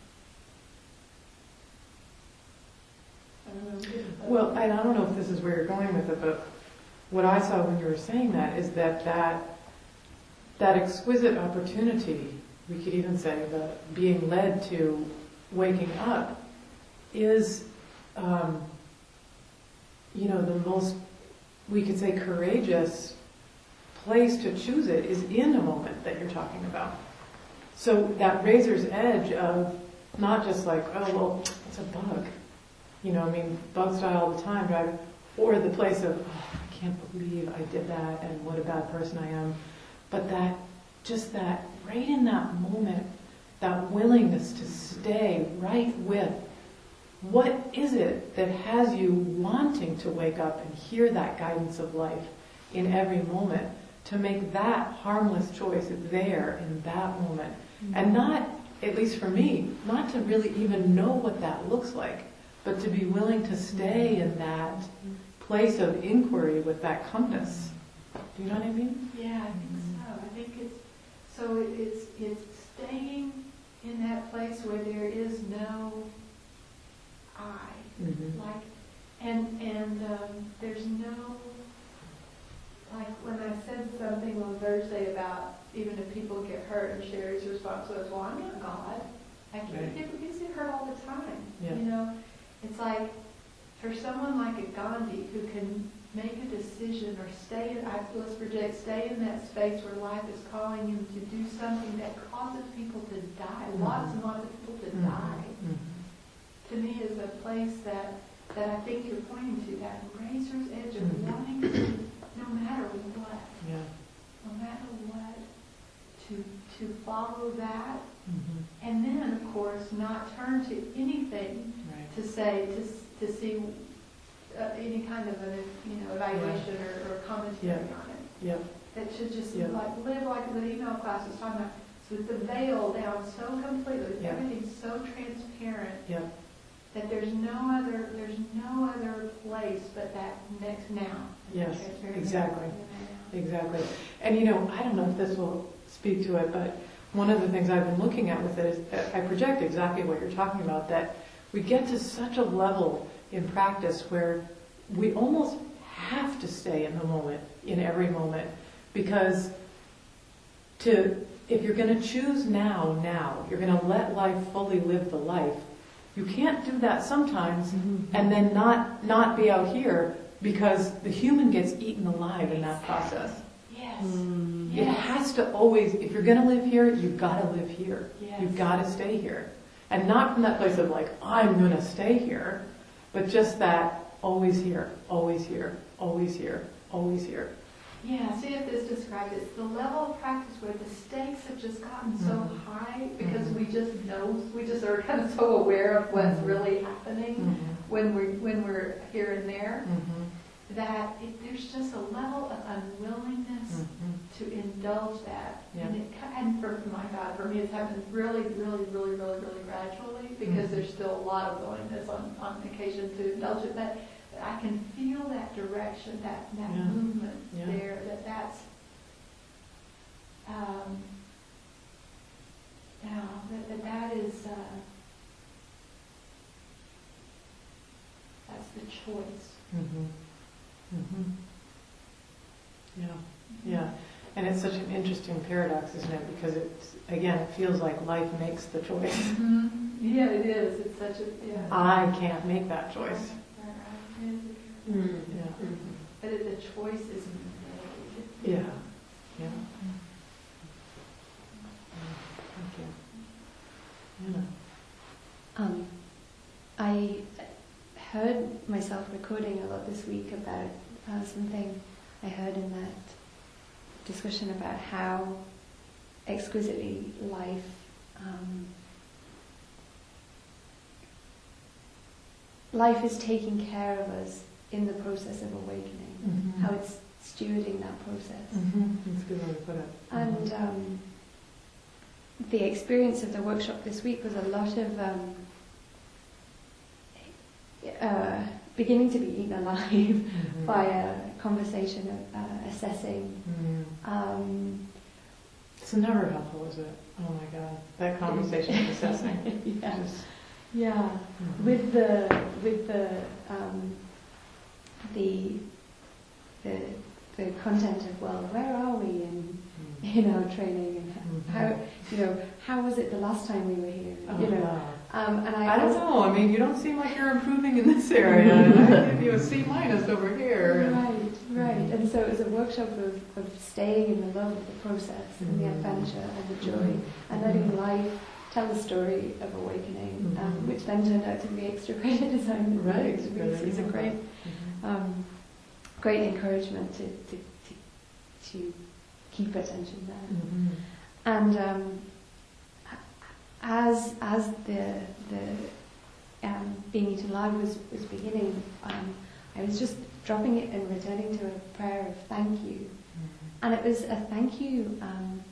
I don't know. I'm getting- Well, and I don't know if this is where you're going with it, but what I saw when you were saying that is that that, that exquisite opportunity, we could even say the being led to waking up, is, um, you know, the most, we could say, courageous place to choose it is in a moment that you're talking about. So that razor's edge of not just like, oh, well, it's a bug. You know, I mean, bugs die all the time, right? Or the place of, oh, I can't believe I did that and what a bad person I am. But that, just that, right in that moment, that willingness to stay right with what is it that has you wanting to wake up and hear that guidance of life in every moment, to make that harmless choice there in that moment. Mm-hmm. And not, at least for me, not to really even know what that looks like, but to be willing to stay in that place of inquiry with that compass. Do you know what I mean? Yeah, I think so. I think it's, so it- it's, it's staying in that place where there is no I. Mm-hmm. Like, and, and, um, there's no, like when I said something on Thursday about even if people get hurt, and Sherry's response was, well, I'm not God. I can't, Right. people get hurt all the time. Yeah. You know, it's like, for someone like a Gandhi who can make a decision or stay in, I, let's project, stay in that space where life is calling him to do something that causes people to die, Mhm. lots and lots of people to Mm-hmm. die, to me is a place that, that I think you're pointing to, that razor's edge of Mhm. wanting to, no matter what, Yeah. no matter what, to, to follow that, Mm-hmm. and then, of course, not turn to anything Right. to say, to, s- to see uh, any kind of an, you know, evaluation or, or commentary on it. Yep. That should just Yeah. like live like the email class was talking about, so with the veil down so completely, Yeah. everything's so transparent Yep. that there's no other, there's no other place but that next now. Yes, Transparent exactly. now. Exactly. And you know, I don't know if this will speak to it, but one of the things I've been looking at with it is that I project exactly what you're talking about, that we get to such a level in practice where we almost have to stay in the moment, in every moment, because to, if you're going to choose now, now, you're going to let life fully live the life, you can't do that sometimes and then not, not be out here, because the human gets eaten alive in that process. Yes. It Yes. has to always, if you're going to live here, you've got to live here. Yes. You've got to stay here. And not from that place of like, I'm going to stay here, but just that always here, always here, always here, always here. Yeah, see if this describes it. It's the level of practice where the stakes have just gotten so Mhm. high because Mhm. we just know, we just are kind of so aware of what's Mhm. really happening Mm-hmm. when we're, when we're here and there, Mm-hmm. that it, there's just a level of unwillingness Mm-hmm. to indulge that. Yeah. And, it, ki- and for my God, for me it's happened really, really, really, really, really gradually because Mhm. there's still a lot of willingness on, on occasion to indulge it. But I can feel that direction, that, that Yeah. movement Yeah. there, that that's, um, yeah, that, that, that is, uh, that's the choice. Mm-hmm. Mm-hmm. Yeah, yeah. And it's such an interesting paradox, isn't it? Because it's, again, it feels like life makes the choice. Mm-hmm. Yeah, it is. It's such a, yeah. I can't make that choice. Right, right. It is a- Mm. Yeah. But it, the choice is made. Yeah. Yeah. Thank you. Yeah. Um, I heard myself recording a lot this week about uh, something I heard in that discussion about how exquisitely life um, life is taking care of us in the process of awakening, Mhm. how it's stewarding that process. Mhm. That's a good way to put it. And um, the experience of the workshop this week was a lot of um, uh, beginning to be eaten alive Mhm. by a conversation of uh, assessing. Mhm. Um, It's never helpful, is it? Oh my God, that conversation of assessing. yeah, Just- yeah. Mhm. With the with the um, the the the content of, well, where are we in Mhm. in our training, and Mhm. how, you know, how was it the last time we were here? Oh, You know, wow. um, and I, I don't know. I mean, you don't seem like you're improving in this area, and I give you a C minus over here. and- Right, right. And so it was a workshop of, of staying in the love of the process and the Mhm. adventure and the joy, and letting life tell the story of awakening, um, Mhm. which then turned out to be extra credit design. Right, It's, very it's a good. great, Mhm. um, great encouragement to, to, to, to keep attention there. Mhm. And um, as as the the um, being eaten alive was was beginning, um, I was just dropping it and returning to a prayer of thank you, Mhm. and it was a thank you, um,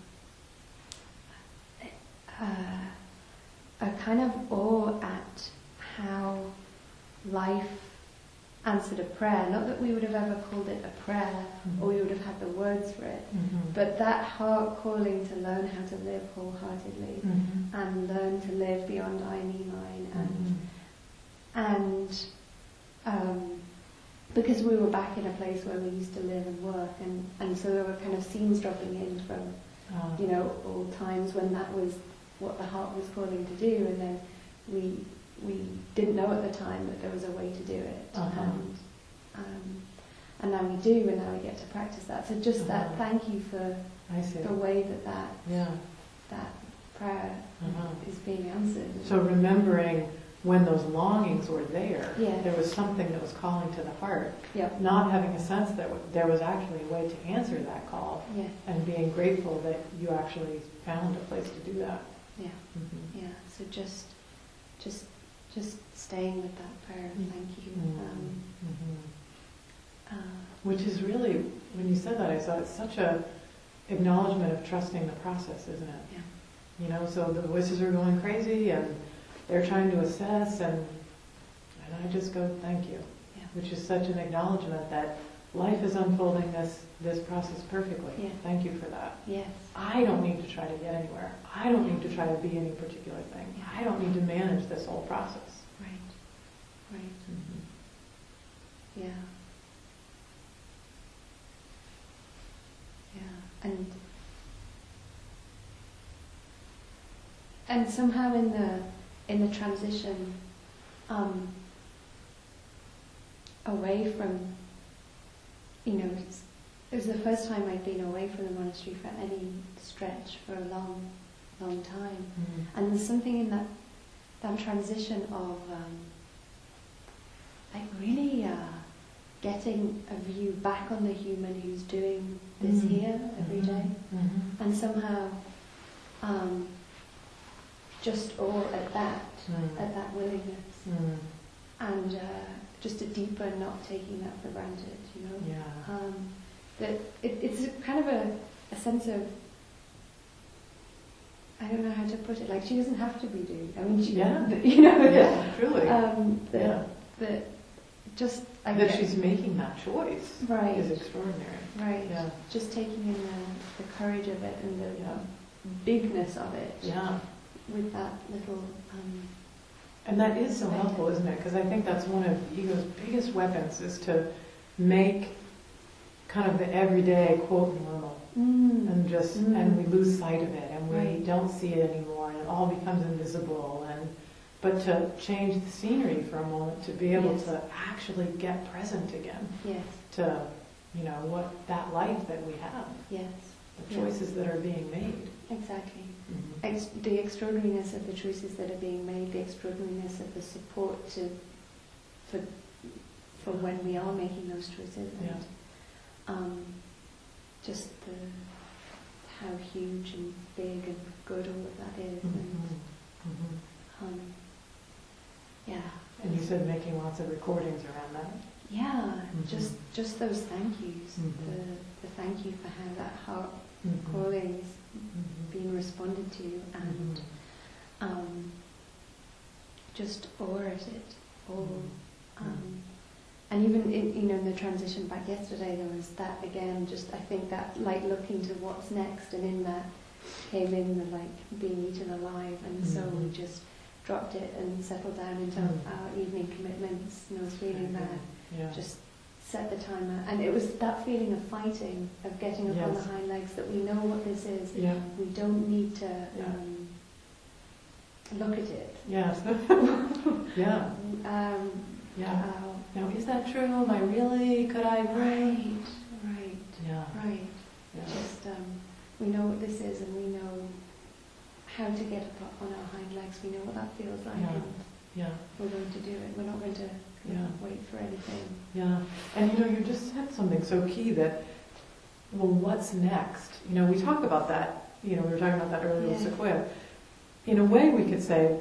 uh, a kind of awe at how life answered a prayer. Not that we would have ever called it a prayer, Mhm. or we would have had the words for it, Mhm. but that heart calling to learn how to live wholeheartedly Mhm. and learn to live beyond I, me, mine, and Mhm. and um, because we were back in a place where we used to live and work, and, and so there were kind of scenes dropping in from, Ah. you know, old times when that was what the heart was calling to do, and then we we didn't know at the time that there was a way to do it, Uh-huh. and um, and now we do, and now we get to practice that. So just that Uh-huh. thank you for I see. the way that that, Yeah. that prayer Uh-huh. is being answered. So remembering when those longings were there, Yeah. there was something that was calling to the heart. Yep. Not having a sense that w- there was actually a way to answer that call, Yeah. and being grateful that you actually found a place to do that. Yeah. Mhm. Yeah. So just, just, just staying with that prayer of thank you. Mhm. Um, Mhm. uh, Which is really, when you said that, I thought it's such a acknowledgement of trusting the process, isn't it? Yeah. You know, so the voices are going crazy, and they're trying to assess, and and I just go, thank you. Yeah. Which is such an acknowledgement that life is unfolding this, this process perfectly. Yeah. Thank you for that. Yes. I don't need to try to get anywhere. I don't need to try to be any particular thing. Yeah. I don't need to manage this whole process. Right. Right. Mm-hmm. Yeah. Yeah. And and somehow in the in the transition um, away from, you know, it's, it was the first time I'd been away from the monastery for any stretch for a long, long time. Mm-hmm. And there's something in that that transition of um, like really uh, getting a view back on the human who's doing this Mhm. here every day, Mm-hmm. and somehow um, just all at that, Mm. at that willingness, Mm. and uh, just a deeper not taking that for granted, you know. Yeah. Um, that it, it's a kind of a, a sense of, I don't know how to put it, like she doesn't have to be doing, I mean, she, Yeah. you know, Yeah, truly. um, that, Yeah. that just, I That guess- she's making that choice right, is extraordinary. right, Yeah. just taking in the, the courage of it and the Yeah. bigness of it Yeah. with that little, um, And that is so helpful, isn't it? Because I think that's one of ego's biggest weapons, is to make kind of the everyday quote normal, mm, and just Mm. and we lose sight of it, and we Right. don't see it anymore, and it all becomes invisible. And but to change the scenery for a moment, to be able Yes. to actually get present again yes, to, you know, what that life that we have, yes, the Yeah. choices that are being made. exactly. Mm-hmm. ex- the extraordinariness of the choices that are being made, the extraordinariness of the support to for for when we are making those choices, and Yeah. um, just the how huge and big and good all of that is. And, Mhm. Mhm. um, yeah. And you said making lots of recordings around that. Yeah, Mhm. just just those thank yous. Mhm. The the thank you for how that heart Mhm. calling is Mhm. being responded to, and Mhm. um, just awe at it all. Um, and even in, you know, in the transition back yesterday, there was that again. Just I think that like looking to what's next, and in that came in the like being eaten alive, and so we Mhm. just dropped it and settled down into Mhm. our evening commitments. And I was feeling that. Yeah. Just set the timer, and it was that feeling of fighting, of getting up on the Yes. hind legs, that we know what this is. Yeah. We don't need to Yeah. um, look at it. Yes. Yeah. Um, Yeah. uh, Now, is that true? Am I really? Could I? right, right, Yeah. right. Yeah. Just um, we know what this is, and we know how to get up on our hind legs. We know what that feels like, Yeah. and Yeah. we're going to do it. We're not going to Yeah. wait for anything. Yeah. And you know, you just said something so key that, well, what's next? You know, we talk about that. You know, we were talking about that earlier with Yeah. Sequoia. In a way, we could say,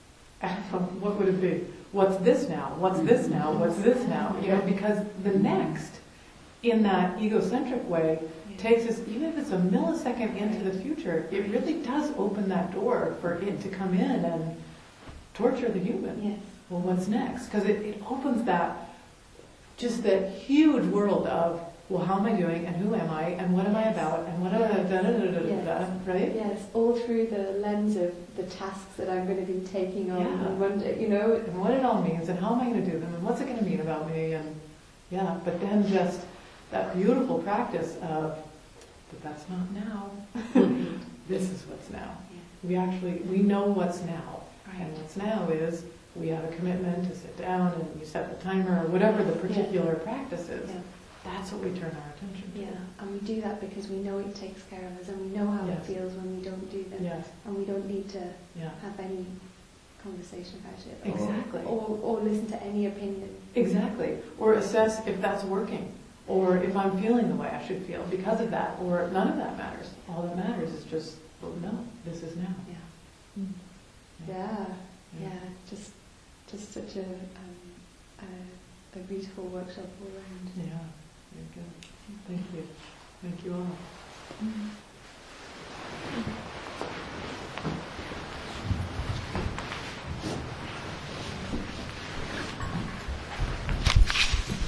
what would it be? What's this now? What's this now? What's this now? You know, because the next, in that egocentric way, Yeah. takes us, even if it's a millisecond into the future, it really does open that door for it to come in and torture the human. Yes. Well, what's next? Because it, it opens that, just that huge world of, well, how am I doing, and who am I, and what am I Yes. about, and what am I, da, da, da, da, da, Yes. da, right? Yes, all through the lens of the tasks that I'm going to be taking on Yeah. on Monday, you know. And what it all means, and how am I going to do them, and what's it going to mean about me, and yeah, but then just that beautiful practice of, but that's not now. This is what's now. Yeah. We actually, we know what's now. Right. And what's now is, we have a commitment to sit down and you set the timer or whatever the particular practice is. Yeah. That's what we turn our attention to. Yeah, and we do that because we know it takes care of us, and we know how Yes. it feels when we don't do them, Yes, and we don't need to yeah. have any conversation about it, or, Exactly. or, or listen to any opinion. Exactly. Or assess if that's working, or if I'm feeling the way I should feel because of that, or none of that matters. All that matters is just, well, no, this is now. Yeah, Mm. yeah, Yeah. yeah. Just, just such a, um, a, a beautiful workshop all around. Yeah, very good. Thank you. Thank you all.